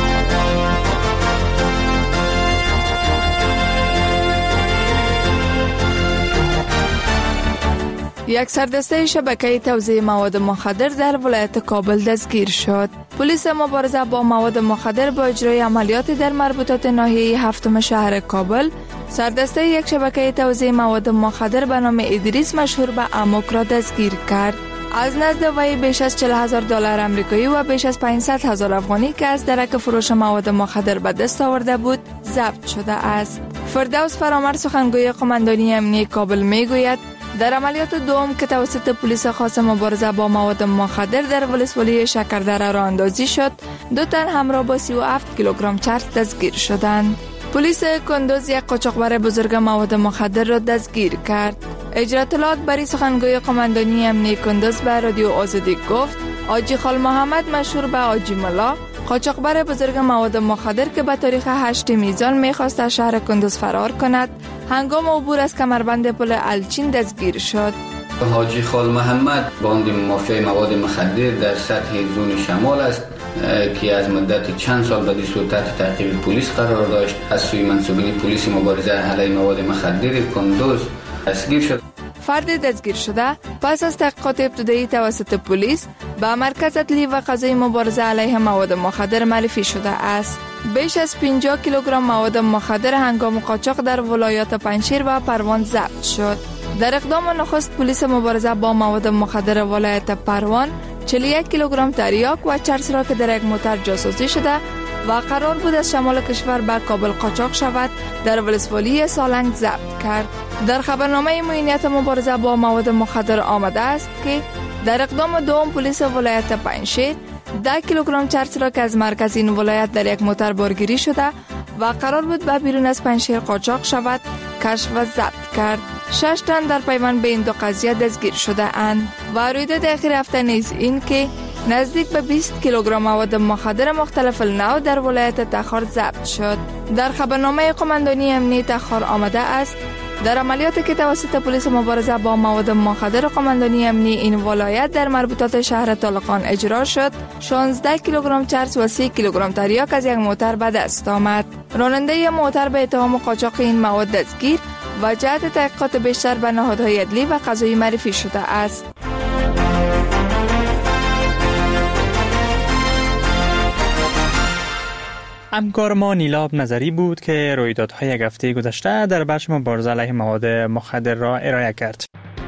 U: یک سردسته شبکه توزیع مواد مخدر در ولایت کابل دستگیر شد. پلیس مبارزه با مواد مخدر با اجرای عملیات در مربوطات ناحیه هفتم شهر کابل سردسته یک شبکه توزیع مواد مخدر به نام ادریس مشهور به اموک را دستگیر کرد. از نزد وی بیش از $40,000 آمریکایی و بیش از 500,000 افغانی که از درک فروش مواد مخدر به دست آورده بود ضبط شده است. فردوس فرامر سخنگوی قماندانی امنیتی کابل میگوید در عملیات دوم که توسط پلیس خاص مبارزه با مواد مخدر در ولسوالی شکردره راه اندازی شد، 2 تن همراه با 37 کیلوگرم چرس دستگیر شدند. پلیس کندوز یک قاچاقبر بزرگ مواد مخدر را دستگیر کرد. اجرا اطلاعات برای سخنگوی قماندانی امنیتی کندوز به رادیو آزادی گفت حاجی خال محمد مشهور به حاجی ملا قاچاقبر بزرگ مواد مخدر که به تاریخ 8 میزان میخواست از شهر کندوز فرار کند، هنگام عبور از کمربند پل الچین دستگیر شد.
A: حاجی خال محمد باند مافیای مواد مخدر در سطح زون شمال است که از مدت چند سال به سلطات تعقیب پلیس قرار داشت. از سوی منسوبین پلیس مبارزه علیه مواد مخدر کندوز دستگیر شد.
U: فرد دستگیر شده پس از تحقیقات ابتدایی توسط پلیس به مرکز عدلی و قضایی مبارزه علیه مواد مخدر معرفی شده است. بیش از 50 کیلوگرم مواد مخدر هنگام قاچاق در ولایات پنجشیر و پروان ضبط شد. در اقدام نخست پلیس مبارزه با مواد مخدر ولایت پروان 41 کیلوگرم تریاک و چرس را که در یک موتر جاسوسی شده و قرار بود از شمال کشور به کابل قاچاق شود در ولسوالی سالنگ ضبط کرد. در خبرنامه معینیت مبارزه با مواد مخدر آمده است که در اقدام دوم پلیس ولایت پنجشیر 10 کیلوگرم چرس را که از مرکز این ولایت در یک موتر بارگیری شده و قرار بود به بیرون از پنجشیر قاچاق شود کشف و ضبط کرد. 6 تن در پیوند به این دو قضیه دستگیر شده اند و رویداد اخیر هفته نیز این که نزدیک به 20 کیلوگرم مواد مخدر مختلف النوع در ولایت تخار ضبط شد. در خبرنامه قماندانی امنیه تخار آمده است در عملیاتی که توسط پلیس مبارزه با مواد مخدر قماندانی امنی این ولایت در مربوطات شهر طالقان اجرا شد، 16 کیلوگرم چرس و 3 کیلوگرم تریاک از یک موتر به دست آمد. راننده موتر به اتهام قاچاق این مواد دستگیر و جهت تحقیقات بیشتر به نهادهای عدلی و قضایی معرفی شده است.
T: همکار ما نیلاب نظری بود که رویدادهای یک هفته گذشته در بخش مبارزه علیه مواد مخدر را ارائه کرد.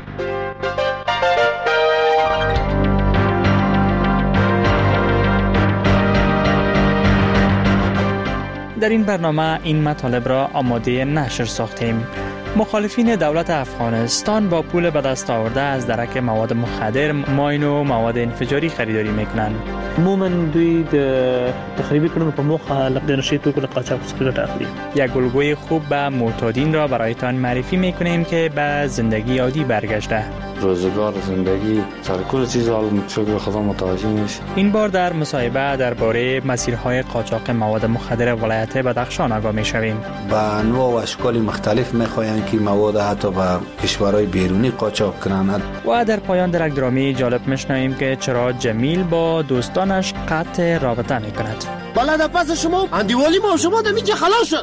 T: در این برنامه این مطالب را آماده نشر ساختیم. مخالفین دولت افغانستان با پول به دست آورده از درک مواد مخدر، ماین و مواد انفجاری خریداری میکنند.
V: عموما دوی د تخریبی کړنو په موخه د نشي توکو د قاچاق څخه ګټه اخلي.
T: یک الگوی خوب به معتادین را برایتان معرفی میکنیم که به زندگی عادی برگشته.
H: روزگار زندگی سرکل چیز عالم شکر خدا متوجه میشه.
T: این بار در مصاحبه درباره مسیرهای قاچاق مواد مخدر ولایت بدخشان آگاه میشویم.
W: با انواع و اشکال مختلف میخواهند که مواد حتی به کشورهای بیرونی قاچاق کنند.
T: و در پایان در یک درامی جالب میشنویم که چرا جمیل با دوستانش قطع رابطه میکند.
X: بالا در پس شما اندیوالی ما شما در میجه خلاص شد.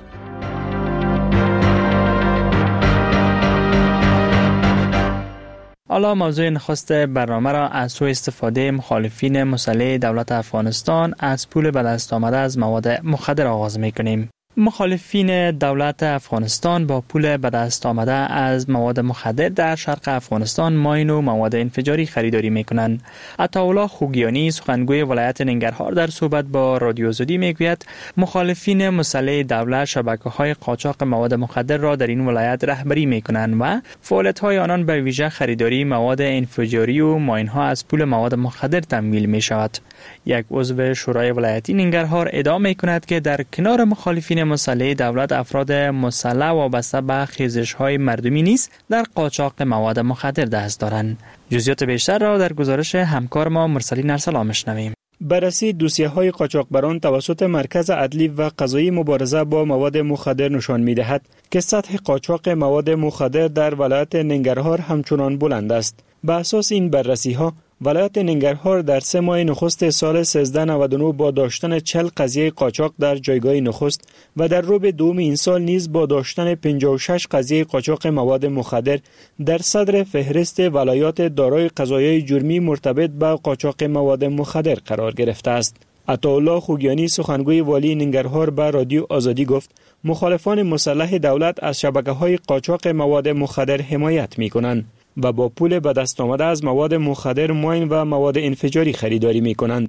T: حالا موضوع نخست برنامه را از سوء استفاده مخالفین مسلح دولت افغانستان از پول به دست آمده از مواد مخدر آغاز میکنیم. مخالفین دولت افغانستان با پول به دست آمده از مواد مخدر در شرق افغانستان ماین و مواد انفجاری خریداری میکنند. عطاالله خوگیانی سخنگوی ولایت ننگرهار در صحبت با رادیو آزادی میگوید مخالفین مسلح دولت شبکه‌های قاچاق مواد مخدر را در این ولایت رهبری میکنند و فعالیت‌های آنان به ویژه خریداری مواد انفجاری و ماین‌ها از پول مواد مخدر تمویل میشود. یک عضو شورای ولایتی ننگرهار ادعا میکند که در کنار مخالفین مسلح دولت افراد مسلح وابسته به خیزش‌های مردمی نیز در قاچاق مواد مخدر دست دارند. جزئیات بیشتر را در گزارش همکار ما مرسلین ارسلان میشنویم.
Y: بررسی دوسیه‌های قاچاقبران توسط مرکز عدلی و قضایی مبارزه با مواد مخدر نشان می‌دهد که سطح قاچاق مواد مخدر در ولایت ننگرهار همچنان بلند است. به اساس این بررسی‌ها ولایت ننگرهار در 3 ماه نخست سال 1399 با داشتن 40 قضیه قاچاق در جایگاه نخست و در ربع دوم این سال نیز با داشتن 56 قضیه قاچاق مواد مخدر در صدر فهرست ولایات دارای قضایای جرمی مرتبط با قاچاق مواد مخدر قرار گرفته است. عطاالله خوگیانی سخنگوی والی ننگرهار به رادیو آزادی گفت مخالفان مسلح دولت از شبکه‌های قاچاق مواد مخدر حمایت می‌کنند و با پول به دست آمده از مواد مخدر ماین و مواد انفجاری خریداری می کنند.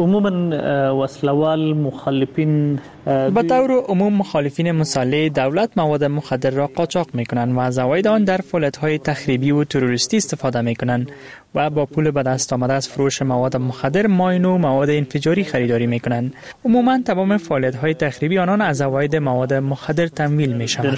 V: عموما وسلوال مخالفین
T: به طور عموم مخالفین مسلح دولت مواد مخدر را قاچاق می کنند و از عواید آن در فعالیت‌های تخریبی و تروریستی استفاده می کنند و با پول به دست آمده از فروش مواد مخدر ماین و مواد انفجاری خریداری می کنند. عموما تمام فعالیت‌های تخریبی آنان از عواید مواد مخدر تمویل می شوند.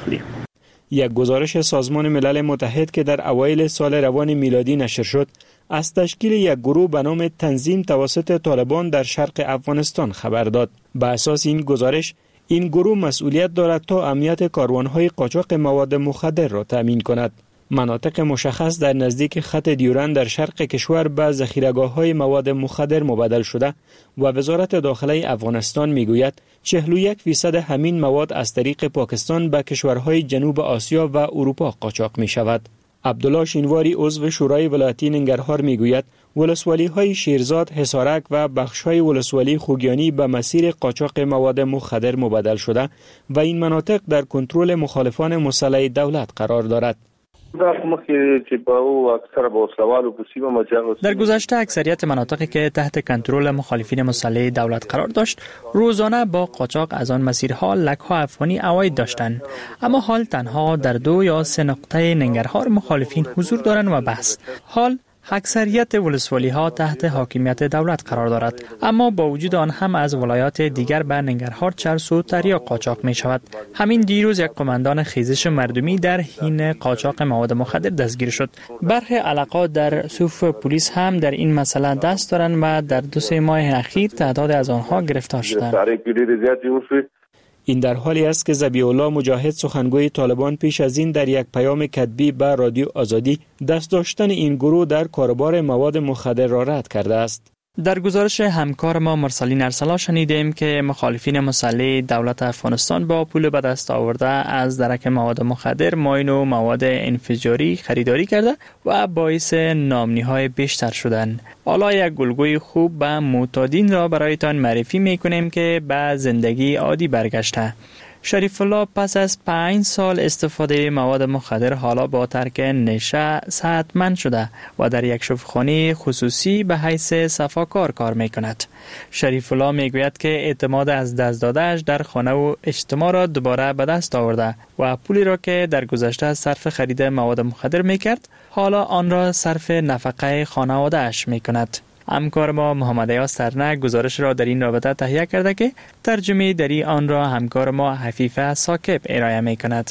Y: یک گزارش سازمان ملل متحد که در اوایل سال روان میلادی نشر شد از تشکیل یک گروه به نام تنظیم توسط طالبان در شرق افغانستان خبر داد. به اساس این گزارش این گروه مسئولیت دارد تا امنیت کاروانهای قاچاق مواد مخدر را تأمین کند. مناطق مشخص در نزدیک خط دیورند در شرق کشور به ذخیره‌گاه‌های مواد مخدر مبدل شده و وزارت داخله افغانستان میگوید 41% همین مواد از طریق پاکستان به کشورهای جنوب آسیا و اروپا قاچاق می شود. عبدالله شینواری عضو شورای ولایتی ننگرهار میگوید ولسوالی‌های شیرزاد، حصارک و بخش‌های ولسوالی خوگیانی به مسیر قاچاق مواد مخدر مبدل شده و این مناطق در کنترل مخالفان مسلح دولت قرار دارد.
T: در گذشته اکثریت مناطقی که تحت کنترل مخالفین مسلح دولت قرار داشت روزانه با قاچاق از آن مسیرها لک‌ها افغانی عواید داشتند، اما حال تنها در 2 یا 3 نقطه ننگرهار مخالفین حضور دارند و بس. حال اکثریت ولسوالی ها تحت حاکمیت دولت قرار دارد، اما با وجود آن هم از ولایات دیگر به ننگرهار چرس و تریاک قاچاق می شود. همین دیروز یک قماندان خیزش مردمی در حین قاچاق مواد مخدر دستگیر شد. برخی علاقات در صفوف پلیس هم در این مسئله دست دارند و در 2-3 ماه اخیر تعداد از آنها گرفتار شدند.
Y: این در حالی است که ذبیح الله مجاهد سخنگوی طالبان پیش از این در یک پیام کتبی به رادیو آزادی دست داشتن این گروه در کاروبار مواد مخدر را رد کرده است.
T: در گزارش همکار ما مرسلین ارسلا شنیدیم که مخالفین مسلح دولت افغانستان با پول به دست آورده از درک مواد مخدر ماین و مواد انفجاری خریداری کرده و باعث نامنی‌های بیشتر شدند. حالا یک گلگوی خوب به معتادین را برایتان معرفی می‌کنیم که به زندگی عادی برگشته. شریف الله پس از 5 سال استفاده مواد مخدر حالا با ترک نشه صحتمند شده و در یک شفاخانه خصوصی به حیث صفاکار کار می کند. شریف الله می گوید که اعتماد از دست دادهش در خانه و اجتماع را دوباره به دست آورده و پولی را که در گذشته صرف خرید مواد مخدر می کرد حالا آن را صرف نفقه خانواده اش می کند. همکار ما محمد عیاض سرنگ گزارش را در این رابطه تهیه کرده که ترجمه دری آن را همکار ما حفیفه ثاقب ارائه می کند.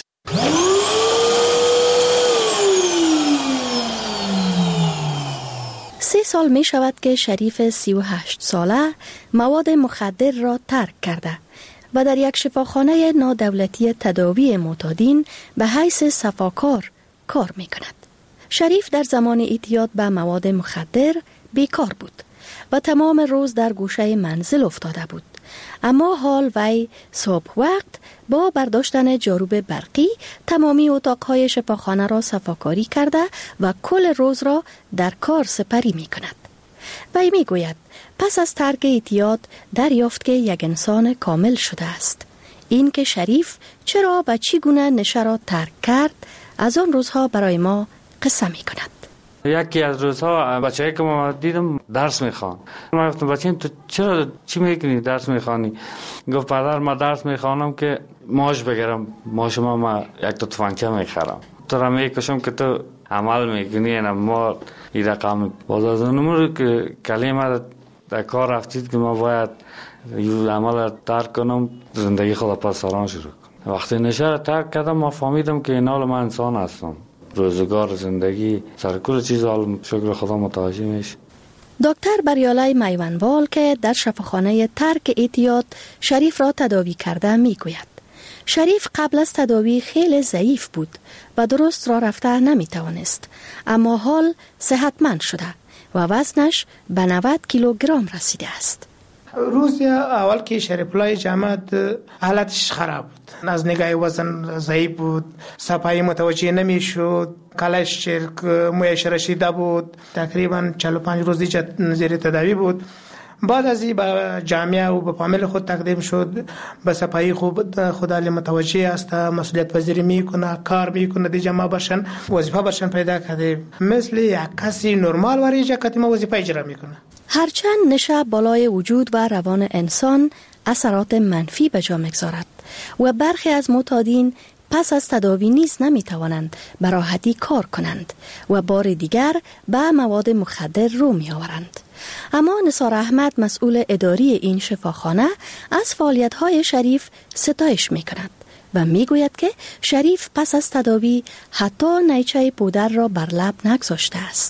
E: 3 سال می شود که شریف 38 ساله مواد مخدر را ترک کرده و در یک شفاخانه نادولتی تداوی معتادین به حیث صفاکار کار می کند. شریف در زمان اعتیاد به مواد مخدر بیکار بود و تمام روز در گوشه منزل افتاده بود، اما حال وی صبح وقت با برداشتن جاروب برقی تمامی اتاقهای شفاخانه را صفاکاری کرده و کل روز را در کار سپری می کند. وی می گوید پس از ترک اعتیاد دریافت که یک انسان کامل شده است. این که شریف چرا و چگونه نشه را ترک کرد از آن روزها برای ما قصه می کند.
H: یکی از روزها بچه‌ای که ما دیدم درس میخوان. ما گفتم بچه‌م تو چرا چی میکنی درس میخوانی؟ گفت پدر ما درس میخوانم که معاش بگیرم، معاش ما یک تا تفنگچه میخرم. تو را میکشم که تو عمل میکنی، نه ما این رقم باز از اونمون که کلمه در کار رفتید که ما باید یه عمل ترک کنم، زندگی خود پس سران شروع کنم. وقتی نشه ترک کردم ما فهمیدم که این حال من انسان هستم. روزگار زندگی سر کل چیز حال شکر خدا متوجه میشه.
E: دکتر بریالای میوانوال که در شفاخانه ترک اعتیاد شریف را تداوی کرده میگوید شریف قبل از تداوی خیلی ضعیف بود و درست راه رفته نمیتوانست، اما حال صحتمند شده و وزنش به 90 کیلوگرم رسیده است.
F: روز اول که شریف الله جماعت حالتش خراب بود، از نگاه وزن ضعیف بود، صفایی متوجه نمیشد، کلش مویش رشیده بود، تقریبا 45 روزی زیر تداوی بود. بعد از این به جامعه و به فامیل خود تقدیم شد، به صفایی خود متوجه است، مسئولیت پذیری میکنه، کار میکنه، دی جماعه برشن وظیفه برشن پیدا کرده، مثل یک کسی نرمال وریجه که ما وظیفه اجرا میکنه.
E: هرچند نشه بالای وجود و روان انسان اثرات منفی به جا میگذارد و برخی از معتادین پس از تداوی نیز نمیتوانند به راحتی کار کنند و بار دیگر به مواد مخدر رو میآورند. اما نثار احمد مسئول اداری این شفاخانه از فعالیت‌های شریف ستایش میکند و میگوید که شریف پس از تداوی حتی نیچه پودر را بر لب نگذاشته است.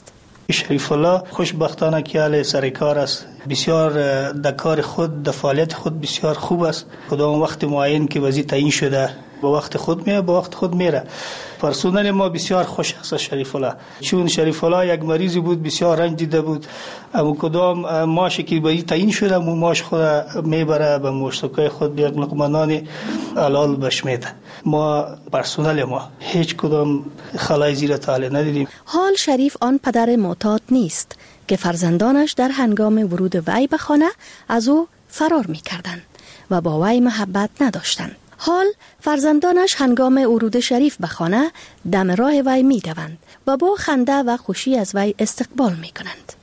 V: شریف الله خوشبختانه که اهل سرکار است، بسیار در کار خود، در فعالیت خود بسیار خوب است. کدام وقت معین که وزیر تعیین شده با وقت خود میره، با وقت خود میره. پرسونل ما بسیار خوش است شریف الله، چون شریف الله یک مریضی بود، بسیار رنج دیده بود. اما کدام ماشی که به تعیین شده مو ماش خود میبره به مشتکای خود، یک لقمه نان حلال بهش میده. ما پرسونل ما هیچ کدام خلای زیر طالع ندیدیم.
E: حال شریف آن پدر معتاد نیست که فرزندانش در هنگام ورود وی به خانه از او فرار می‌کردند و با وی محبت نداشتند. حال فرزندانش هنگام ورود شریف به خانه دم راه وی می‌دوند و با خنده و خوشی از وی استقبال می‌کنند.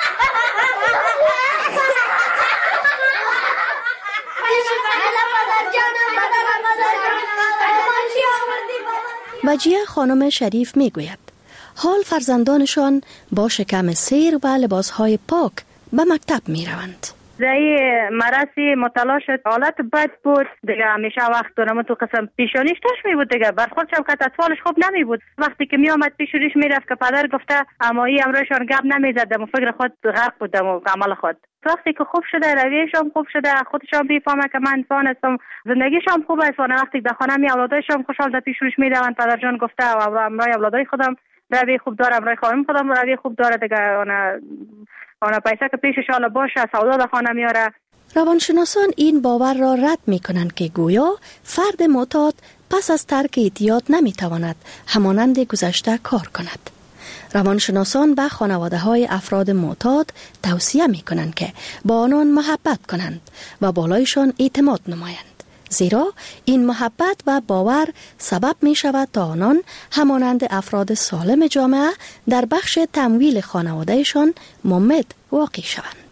E: مجیه خانم شریف میگوید حال فرزندانشان با شکم سیر و لباسهای پاک به مکتب میروند.
G: زی مرسی مطالعه شد، حالت بد بود دیگه، همیشه وقت دارم تو قسم پیشانیش توش می بود دیگه، برخورد شوکت اطفالش خوب نمی بود. وقتی که می آمد پیشونیش می رفت که پدر گفته اما ای امروشان گپ نمی زدم و فکر خود غرق بودم و عمل خود. وقتی که خوب شده، رویشم خوب شده، خودشان بیفهمه که من انسان هستم، زندگیشم خوب است. وقتی در خانه می اولادایشم خوشحال در پیشونیش می روند، پدر جان گفته امروی اولادای خودم روی خوب داره، امروی خانم خودم روی خوب داره دیگه، آن پیسه که پیشش حالا باشه سودا در خانه میاره.
E: روانشناسان این باور را رد می کنند که گویا فرد معتاد پس از ترک اعتیاد نمی تواند همانند گذشته کار کند. روانشناسان به خانواده های افراد معتاد توصیه می کنند که با آنان محبت کنند و بالایشان اعتماد نمایند، زیرا این محبت و باور سبب می شود تا آنان همانند افراد سالم جامعه در بخش تمویل خانوادهشان ممد واقع شوند.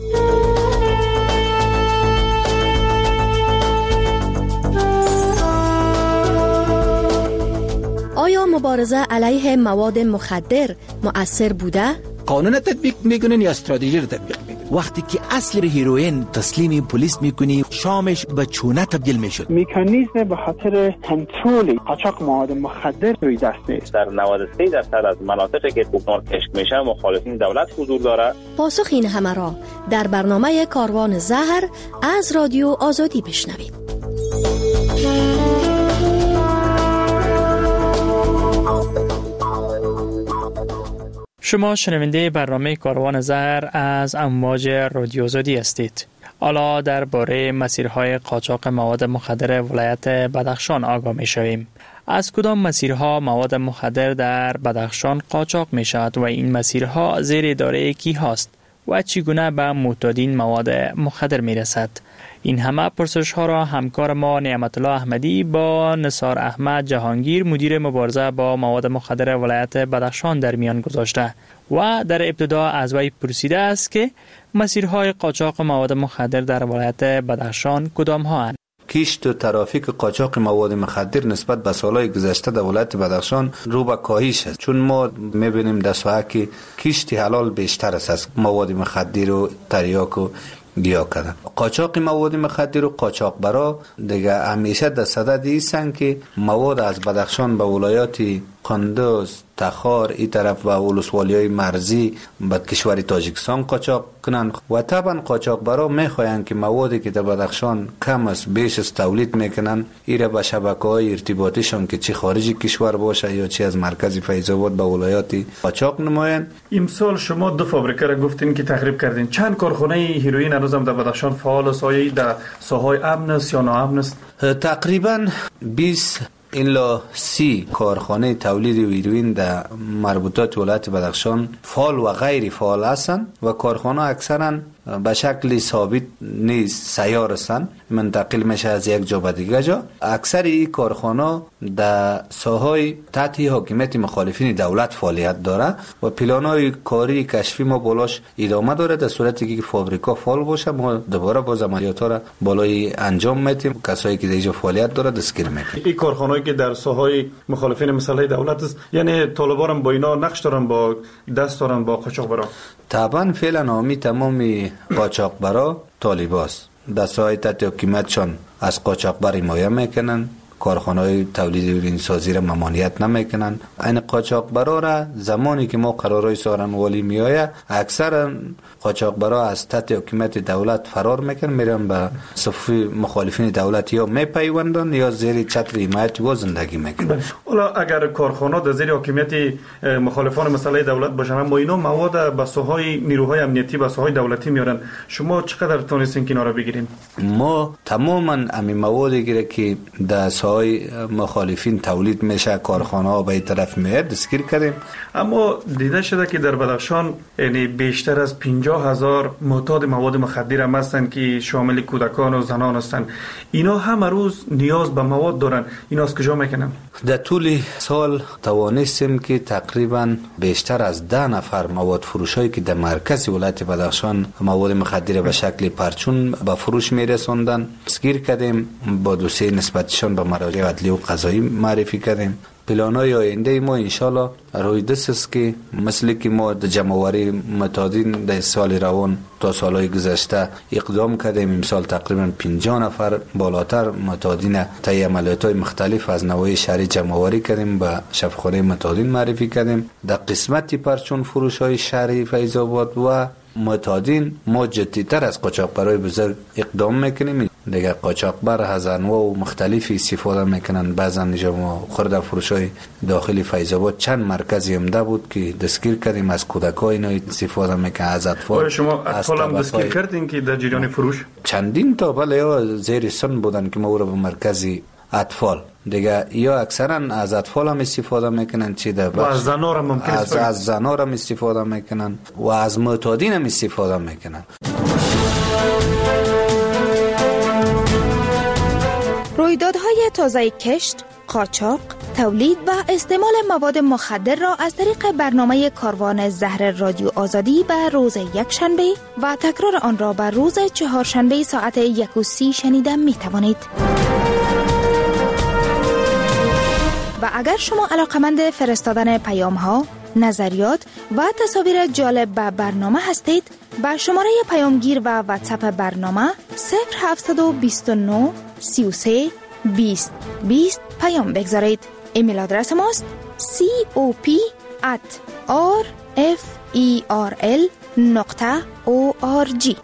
E: آیا مبارزه علیه مواد مخدر مؤثر بوده؟
I: قانون تطبیق میکنین یا استراتژی رو تطبیق میکنین؟ وقتی که اصل هیروئین تسلیم پلیس میکنی، شامش به چونه تبدیل میشد.
R: مکانیزم به خاطر کنترل قاچاق مواد مخدر روی دست نیست.
J: در 93% از مناطقی که کوکنار کشف میشه مخالفین دولت حضور داره.
E: پاسخ این همه را در برنامه کاروان زهر از رادیو آزادی بشنوید.
T: شما شنونده برنامه کاروان زهر از امواج رادیو آزادی هستید. حالا درباره مسیرهای قاچاق مواد مخدر ولایت بدخشان آگاه می شویم. از کدام مسیرها مواد مخدر در بدخشان قاچاق می شود و این مسیرها زیر اداره کی هاست و چگونه به معتادین مواد مخدر می رسد؟ این همه پرسش ها را همکار ما نعمت الله احمدی با نثار احمد جهانگیر مدیر مبارزه با مواد مخدر ولایت بدخشان در میان گذاشته و در ابتدا از وی پرسیده است که مسیرهای قاچاق مواد مخدر در ولایت بدخشان کدام ها هستند؟
W: کشت و ترافیک قاچاق مواد مخدر نسبت به سالهای گذشته در ولایت بدخشان رو به کاهش است، چون ما میبینیم در ساحه که کشت حلال بیشتر است از مواد مخدر و تریاک و گیاه کردن. قاچاق مواد مخدر و قاچاق برا دیگه همیشه در صدد ایستن که مواد از بدخشان به ولایات قندوز، تخار این طرف و ولسوالی‌های مرزی به کشور تاجیکستان قاچاق کنن و طبعا قاچاق برا میخواین که موادی که در بدخشان کم است بیش از تولید میکنن ایره به شبکه‌های ارتباطیشان که چه خارج کشور باشه یا چه از مرکز فیض آباد به ولایات قاچاق نماین.
Y: امسال شما 2 فابریکه را گفتین که تخریب کردین. چند کارخانه هیروئین هنوز هم در بدخشان فعال است؟ آیا در ساحای امن است یا ناامن است؟
W: تقریبا 20 الا 30 کارخانه تولید هیروئین در مربوطات ولایت بدخشان فعال و غیر فعال هستند و کارخانه اکثرا به شکل ثابت نیست، سیار هستند، منتقل میشه از یک جا به دیگه جا. اکثر این کارخانه در ساحای تحت حاکمیت مخالفین دولت فعالیت داره و پلان‌های کاری کشفی ما بالاش ادامه داره. در صورتی که فابریکا فعال باشه ما دوباره باز عملیات‌ها را بالای انجام میدیم، کسایی که اینجا فعالیت داره دستگیر میکنیم.
Y: این کارخانه‌ای که در ساحای مخالفین مسئله دولت است، یعنی طالبان با اینا نقش دارن، با دست دارن با قاچاق برا؟
W: طبعا فعلا نامی تمامی قاچاق برا طالباست. در ساحای تحت حکومتشان از قاچاق بر حمایت میکنن، کارخانه‌های تولید یورینسازی را ممانعت نمیکنن. این قاچاقبرا را زمانی که ما قرارهای سخنرانی میآید اکثر قاچاقبرا از تحت حکومت دولت فرار میکنن، میرن به صف مخالفین دولت یا میپیوندن یا زیر چتر حمایت و زندگی میکنن.
K: حالا اگر کارخانه در زیر حکومت مخالفان مسئله دولت باشن، اما اینا مواد به ساحای نیروهای امنیتی به ساحای دولتی میارن، شما چقدر تونستین که اینا را بگیرین؟
W: ما تماما همین موادی که در ساحای مخالفین تولید میشه کارخانه ها به این طرف میاد دستگیر کردیم.
K: اما دیده شده که در بدخشان یعنی بیشتر از 50,000 معتاد مواد مخدر هم هستند که شامل کودکان و زنان هستند. اینا همه روز نیاز به مواد دارن، اینا از کجا میکنن؟
W: در طول سال توانستیم که تقریبا بیشتر از 10 نفر مواد فروشایی که در مرکز ولایت بدخشان مواد مخدر به شکل پرچون به فروش میرسوندن دستگیر کردیم، با دوسیه نسبتشان به مراجع عدلی و قضایی معرفی کردیم. پلان‌های آینده ما انشالله روی دست است که مثل که ما در جمع‌آوری معتادین در سال روان تا سالهای گذشته اقدام کردیم، امسال تقریبا 50 نفر بالاتر معتادین طی عملیات‌های مختلف از نواحی شهری جمع‌آوری کردیم، به شفاخانه معتادین معرفی کردیم. در قسمت پرچون فروش‌های شهری فیض آباد و معتادین ما جدی‌تر از قاچاقبرای بزرگ اقدام میکنیم. دیگه قاچاقبر از انواع و مختلفی استفاده میکنن. بعضا اینجا ما خرده فروشای داخل فیض آباد چند مرکزی عمده بود که دستگیر کردیم، از کودکای اینا استفاده میکنن، از اطفال.
K: شما اطفال هم دستگیر کردین که در جریان فروش؟
W: چندین تا بله زیر سن بودن که ما او را به مرکزی اطفال دیگه یا اکثرا از اطفال هم استفاده میکنن، چی ده
K: و از زنار هم ممکن است
W: از زنار هم استفاده میکنن و از معتادین هم استفاده میکنن.
L: رویدادهای تازه کشت، قاچاق، تولید و استعمال مواد مخدر را از طریق برنامه کاروان زهر رادیو آزادی به روز یکشنبه و تکرار آن را به روز چهارشنبه ساعت 1:30 شنیده می توانید. و اگر شما علاقمند فرستادن پیام ها، نظریات و تصاویر جالب به برنامه هستید، با شماره پیامگیر و واتساپ برنامه 0729 33 20 20 پیام بگذارید. ایمیل آدرس ماست cop@rferl.org.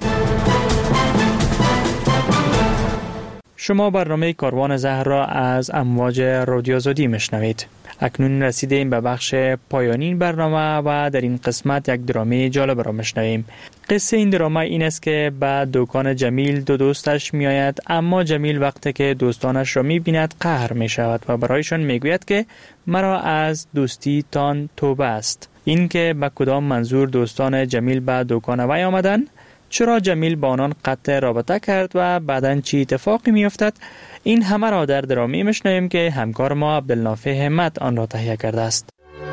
T: شما برنامه کاروان زهر را از امواج رادیو آزادی میشنوید. اکنون رسیدیم به بخش پایانی برنامه و در این قسمت یک درامه جالب را میشنویم. قصه این درامه این است که به دکان جمیل دو دوستش می آید، اما جمیل وقتی که دوستانش را می بیند قهر می شود و برایشان می گوید که مرا از دوستی تان توبه است. این که به کدام منظور دوستان جمیل به دکان وی آمدن، چرا جمیل با آنان قطع رابطه کرد و بعداً چی اتفاقی می افتد، این همه را در درامی میشنویم که همکار ما عبدالنافع همت آن را تهیه کرده است.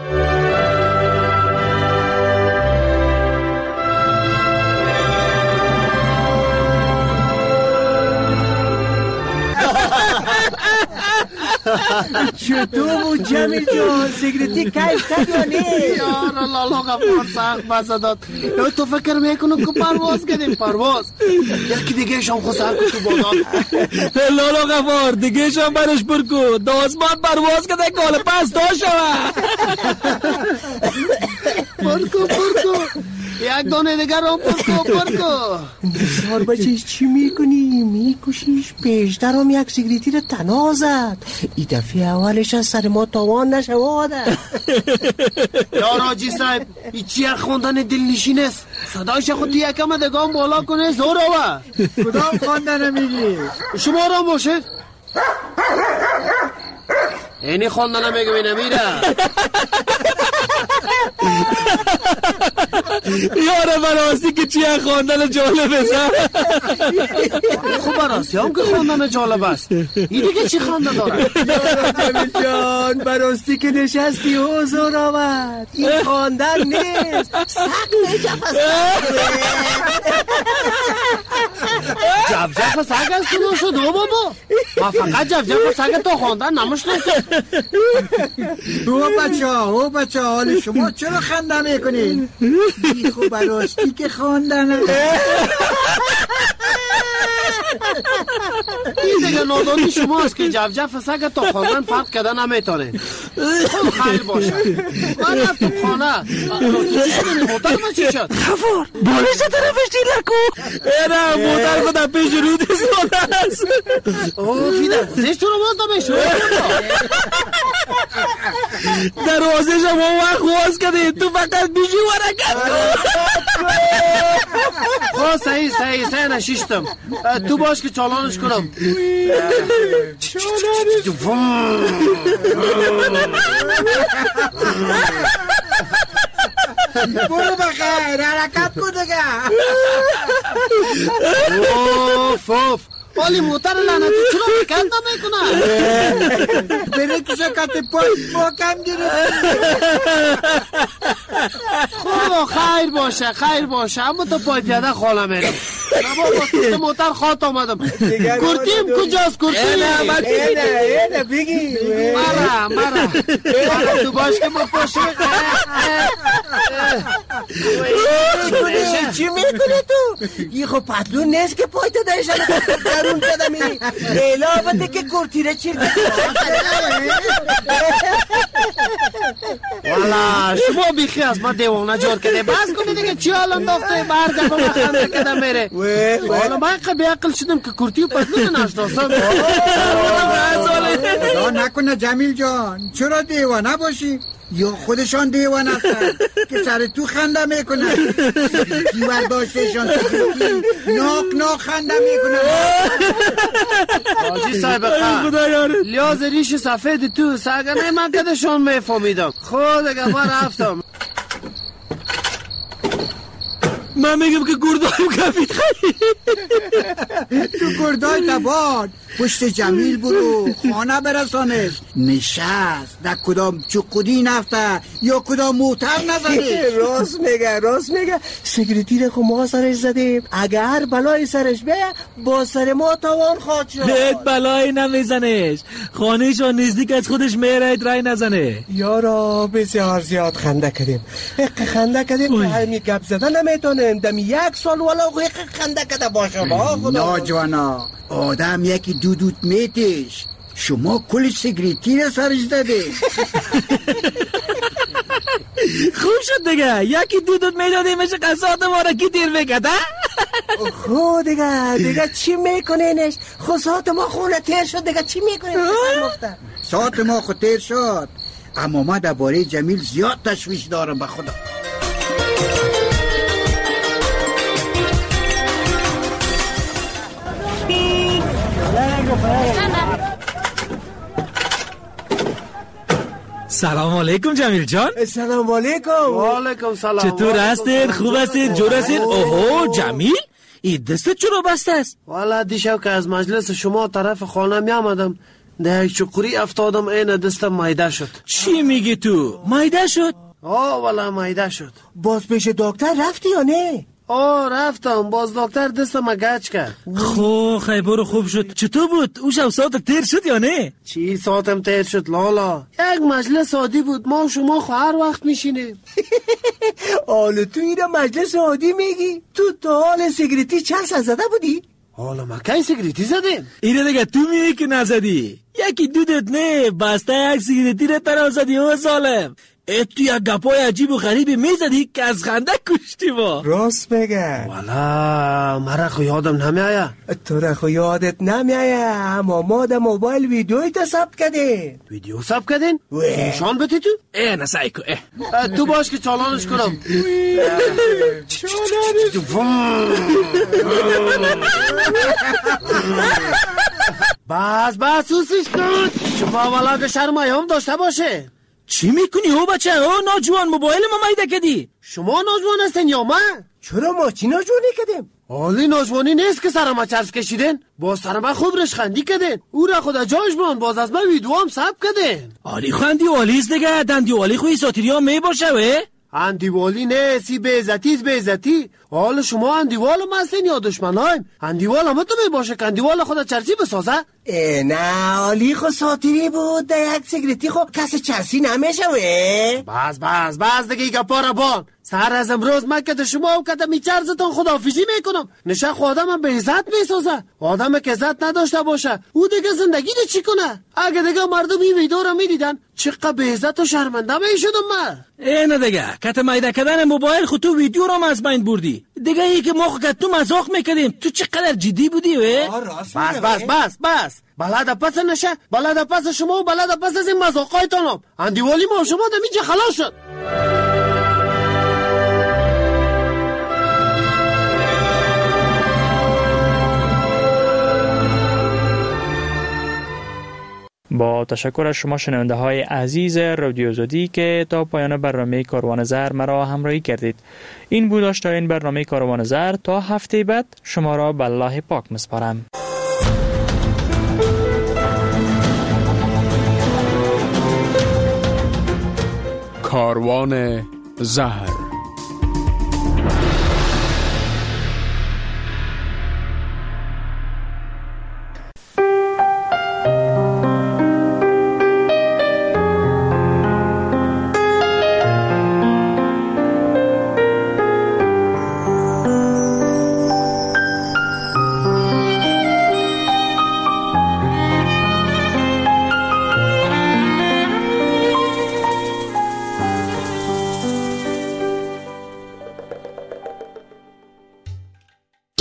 X: چطور بود جمیل جان؟ سیگریتی کیف کرد یا نه؟ یار لالا غفار سخت بزه داد. تو فکر میکنم که پرواز کردیم؟ پرواز یکی دیگه شام خود سر کن تو بادان.
M: لالا غفار دیگه شام برش برکو دازمان پرواز کده کال پس دا شوه.
X: برکو یک دانه دیگر هم برکو. نثار بچهش چی میکنی؟ میکشیش پیشتر هم یک سیگریتی رو تنها زد. ای دفعه اولش از سر ما تاوان نشواده. یا راجی صاحب ای چی خوندن دلنشین است؟ صدایش خود یکم دگام بالا کنه زور آوه. کدام خوندن میگی؟ شما را باشه اینی خوندن میگو نمیره.
M: یاره براستی که چیه خوندن جالب است.
X: خب براستی هم که خوندن جالب است. این دیگه چی خونده داره؟ جمیل جان براستی که نشستی حضور آمد. این خوندن نیست سقل جف جف سگ است تو شد او بابا. ما فقط جف سگ تو خوندن نمشناسم. او بچه حال شما چرا خنده میکنین؟ بی خوب براستی که خواندن این دیگه نادانی شماست که جفجف سگ تا خواندن فرق کردن نمیتونه. خب خیر باشه. من رفتم خانه. چی شدنی موتر ما چی شد؟
M: خفور بالش طرفش دیلر کو. اینا موتر خود پیش رود استاده است.
X: اوه فیدر خوزش تو رو باز نمیشون.
M: دروازش هم وقت خواست کردیم تو فقط بیشی ورکت کن.
X: خواه صحیح نشیشتم. تو باش که چالانش کنم. برو بخیر حرکت کن دیگه. اوف ولی موتر لعنتی چرا حرکت نمیکنه؟ بره که شکت پای با کم گرفت. خب خیر باشه اما تو پای پیاده خاله میرم. نبا موتر خواهد آمدم. کرتیم کجاست کرتیم؟ اینه بگی مرا تو باش که ما پاشه. چی میکنه تو؟ این خب پتلون نیست که پای تو دایشن درون کدمی. علاوه که کرتیره چیر والا شما بیخی از ما دیوانه جور کده. بس کنی دیگه چی حال انداخته برگه با ما خنده کده میره. والا من قبی عقل شدم که کرتی و پتلون نشناسم.
B: نکنه جمیل جان چرا دیوانه باشی؟ یا خودشان دیوانه هستن که سر تو خنده میکنن. سگریتی برداشتشان سگریتی ناک خنده میکنن.
X: حاجی صاحب لیاز ریش سفید تو سگنه من کدشان میفهمیدم. خود اگه من رفتم.
M: من میگم که گردایم کفید خیلی.
B: تو گردای تباد پشت جمیل برو خانه برسانش. نشست در کدام چقودی نفته یا کدام موتر نزده.
X: راست میگه سگریتی رو ما سرش زدیم. اگر بلای سرش بیه با سر ما تاوان خواهد شد.
M: هیچ بلایی نمیزنش. خانهشان نزدیک از خودش میره رای نزنه.
X: یارا بسیار زیاد خنده کردیم که همی گپ زدن نمیتونیم. دمی 1 سال والا خنده کده باشه با خدا.
B: ناجوانا آدم یکی دودوت میتش. شما کل سگریتی رو سرش داده.
M: خوب شد دیگه یکی دودوت میداده میشه قصاد ما را کی تیر بکده.
X: خود دیگه چی میکنینش؟ خود ساعت ما خونه تیر شد دیگه چی میکنین؟
B: ساعت ما خود تیر شد اما ما درباره جمیل زیاد تشویش دارم به خدا.
M: سلام علیکم جمیل جان.
X: سلام علیکم. وعلیکم سلام.
M: چطور هستید؟ خوب هستید؟ جور هستید؟ اوهو جمیل این دستت چرا بسته است؟
X: والا دیشب که از مجلس شما طرف خانه می آمدم در یک چقوری افتادم این دستم مایده شد.
M: چی میگی تو؟ مایده شد؟
X: والا مایده شد. باز پیش دکتر رفتی یا نه؟ رفتم باز دکتر دستم گچ کرد.
M: خیلی برو خوب شد. چطور بود؟ او شب ساعت تیر شد یا نه؟
X: چی ساعتم تیر شد لالا؟ یک مجلس عادی بود. ما شما هر وقت میشینیم. حالا تو این مجلس عادی میگی؟ تو تا حال سگریتی چرس زده بودی؟ حالا ما کی سگریتی زدیم؟
M: اینه دیگه تو میگی که نزدی. یکی دودت نه بسته یک سگریتی رو تنها زدی او ظالم. تو یک گپای عجیب و غریبی میزدی که از خنده کشتی ما.
X: راست بگه. والا مرا خو یادم نمیایه. تو را خو یادت نمیایه اما ما در موبایل ویدیوی تا ثبت کردیم. ویدیو ثبت کردین؟ نشان بده تو؟
M: نسایی کو
X: تو باش که چالانش کنم. بس سوسیش کن. شما والا که شرمایه هم داشته باشه.
M: چی میکنی او بچه؟ ناجوان موبایل ما مایده کدی.
X: شما ناجوان هستین یا من؟ چرا ما چی ناجوانی کدیم؟ حالی ناجوانی نیست که سرما چرس کشیدین. باز سرما خوب رشخندی کدین. او را خدا جاش بان باز از من ویدیو هم ثبت کدین.
M: آلی خندی والیست دیگه. دندی والی خوی ساتیری هم می باشه وی؟
X: اندیوالی نه سی به عزتی. حال شما اندیوال هم هستین یا دشمنایم؟ اندیوال هم تو می باشه که اندیوال خدا چرسی بسازه. نه عالی خو ساتیری بود در یک سیگریتی خو کس چرسی نمیشه. بس دیگه گپارا بان. سهر از امروز من که شما و کده میچرزتون خداحافظی میکنم. نشه خود آدم به عزت میسازه. آدم که عزت نداشته باشه او دیگه زندگی ده چی کنه؟ اگه دیگه مردم این ویدیو رو میدیدن چقدر به عزت و شرمنده میشدم من.
M: اینه دیگه کت میده کردن موبایل خود تو ویدیو رو از بین بردی. دیگه ای که ما خود تو مزاق میکردیم تو چقدر جدی بودی و؟
X: بس بلد پس نشه. بلد پس شما و بلد پس از این مزاقایتانم. اندیوالی ما شما دمیجه خلاص شد.
T: با تشکر از شما شنونده های عزیز رادیو زودی که تا پایان برنامه کاروان زر مرا همراهی کردید. این بود داشتین برنامه کاروان زر. تا هفته بعد شما را به الله پاک میسپارم.
S: کاروان زهر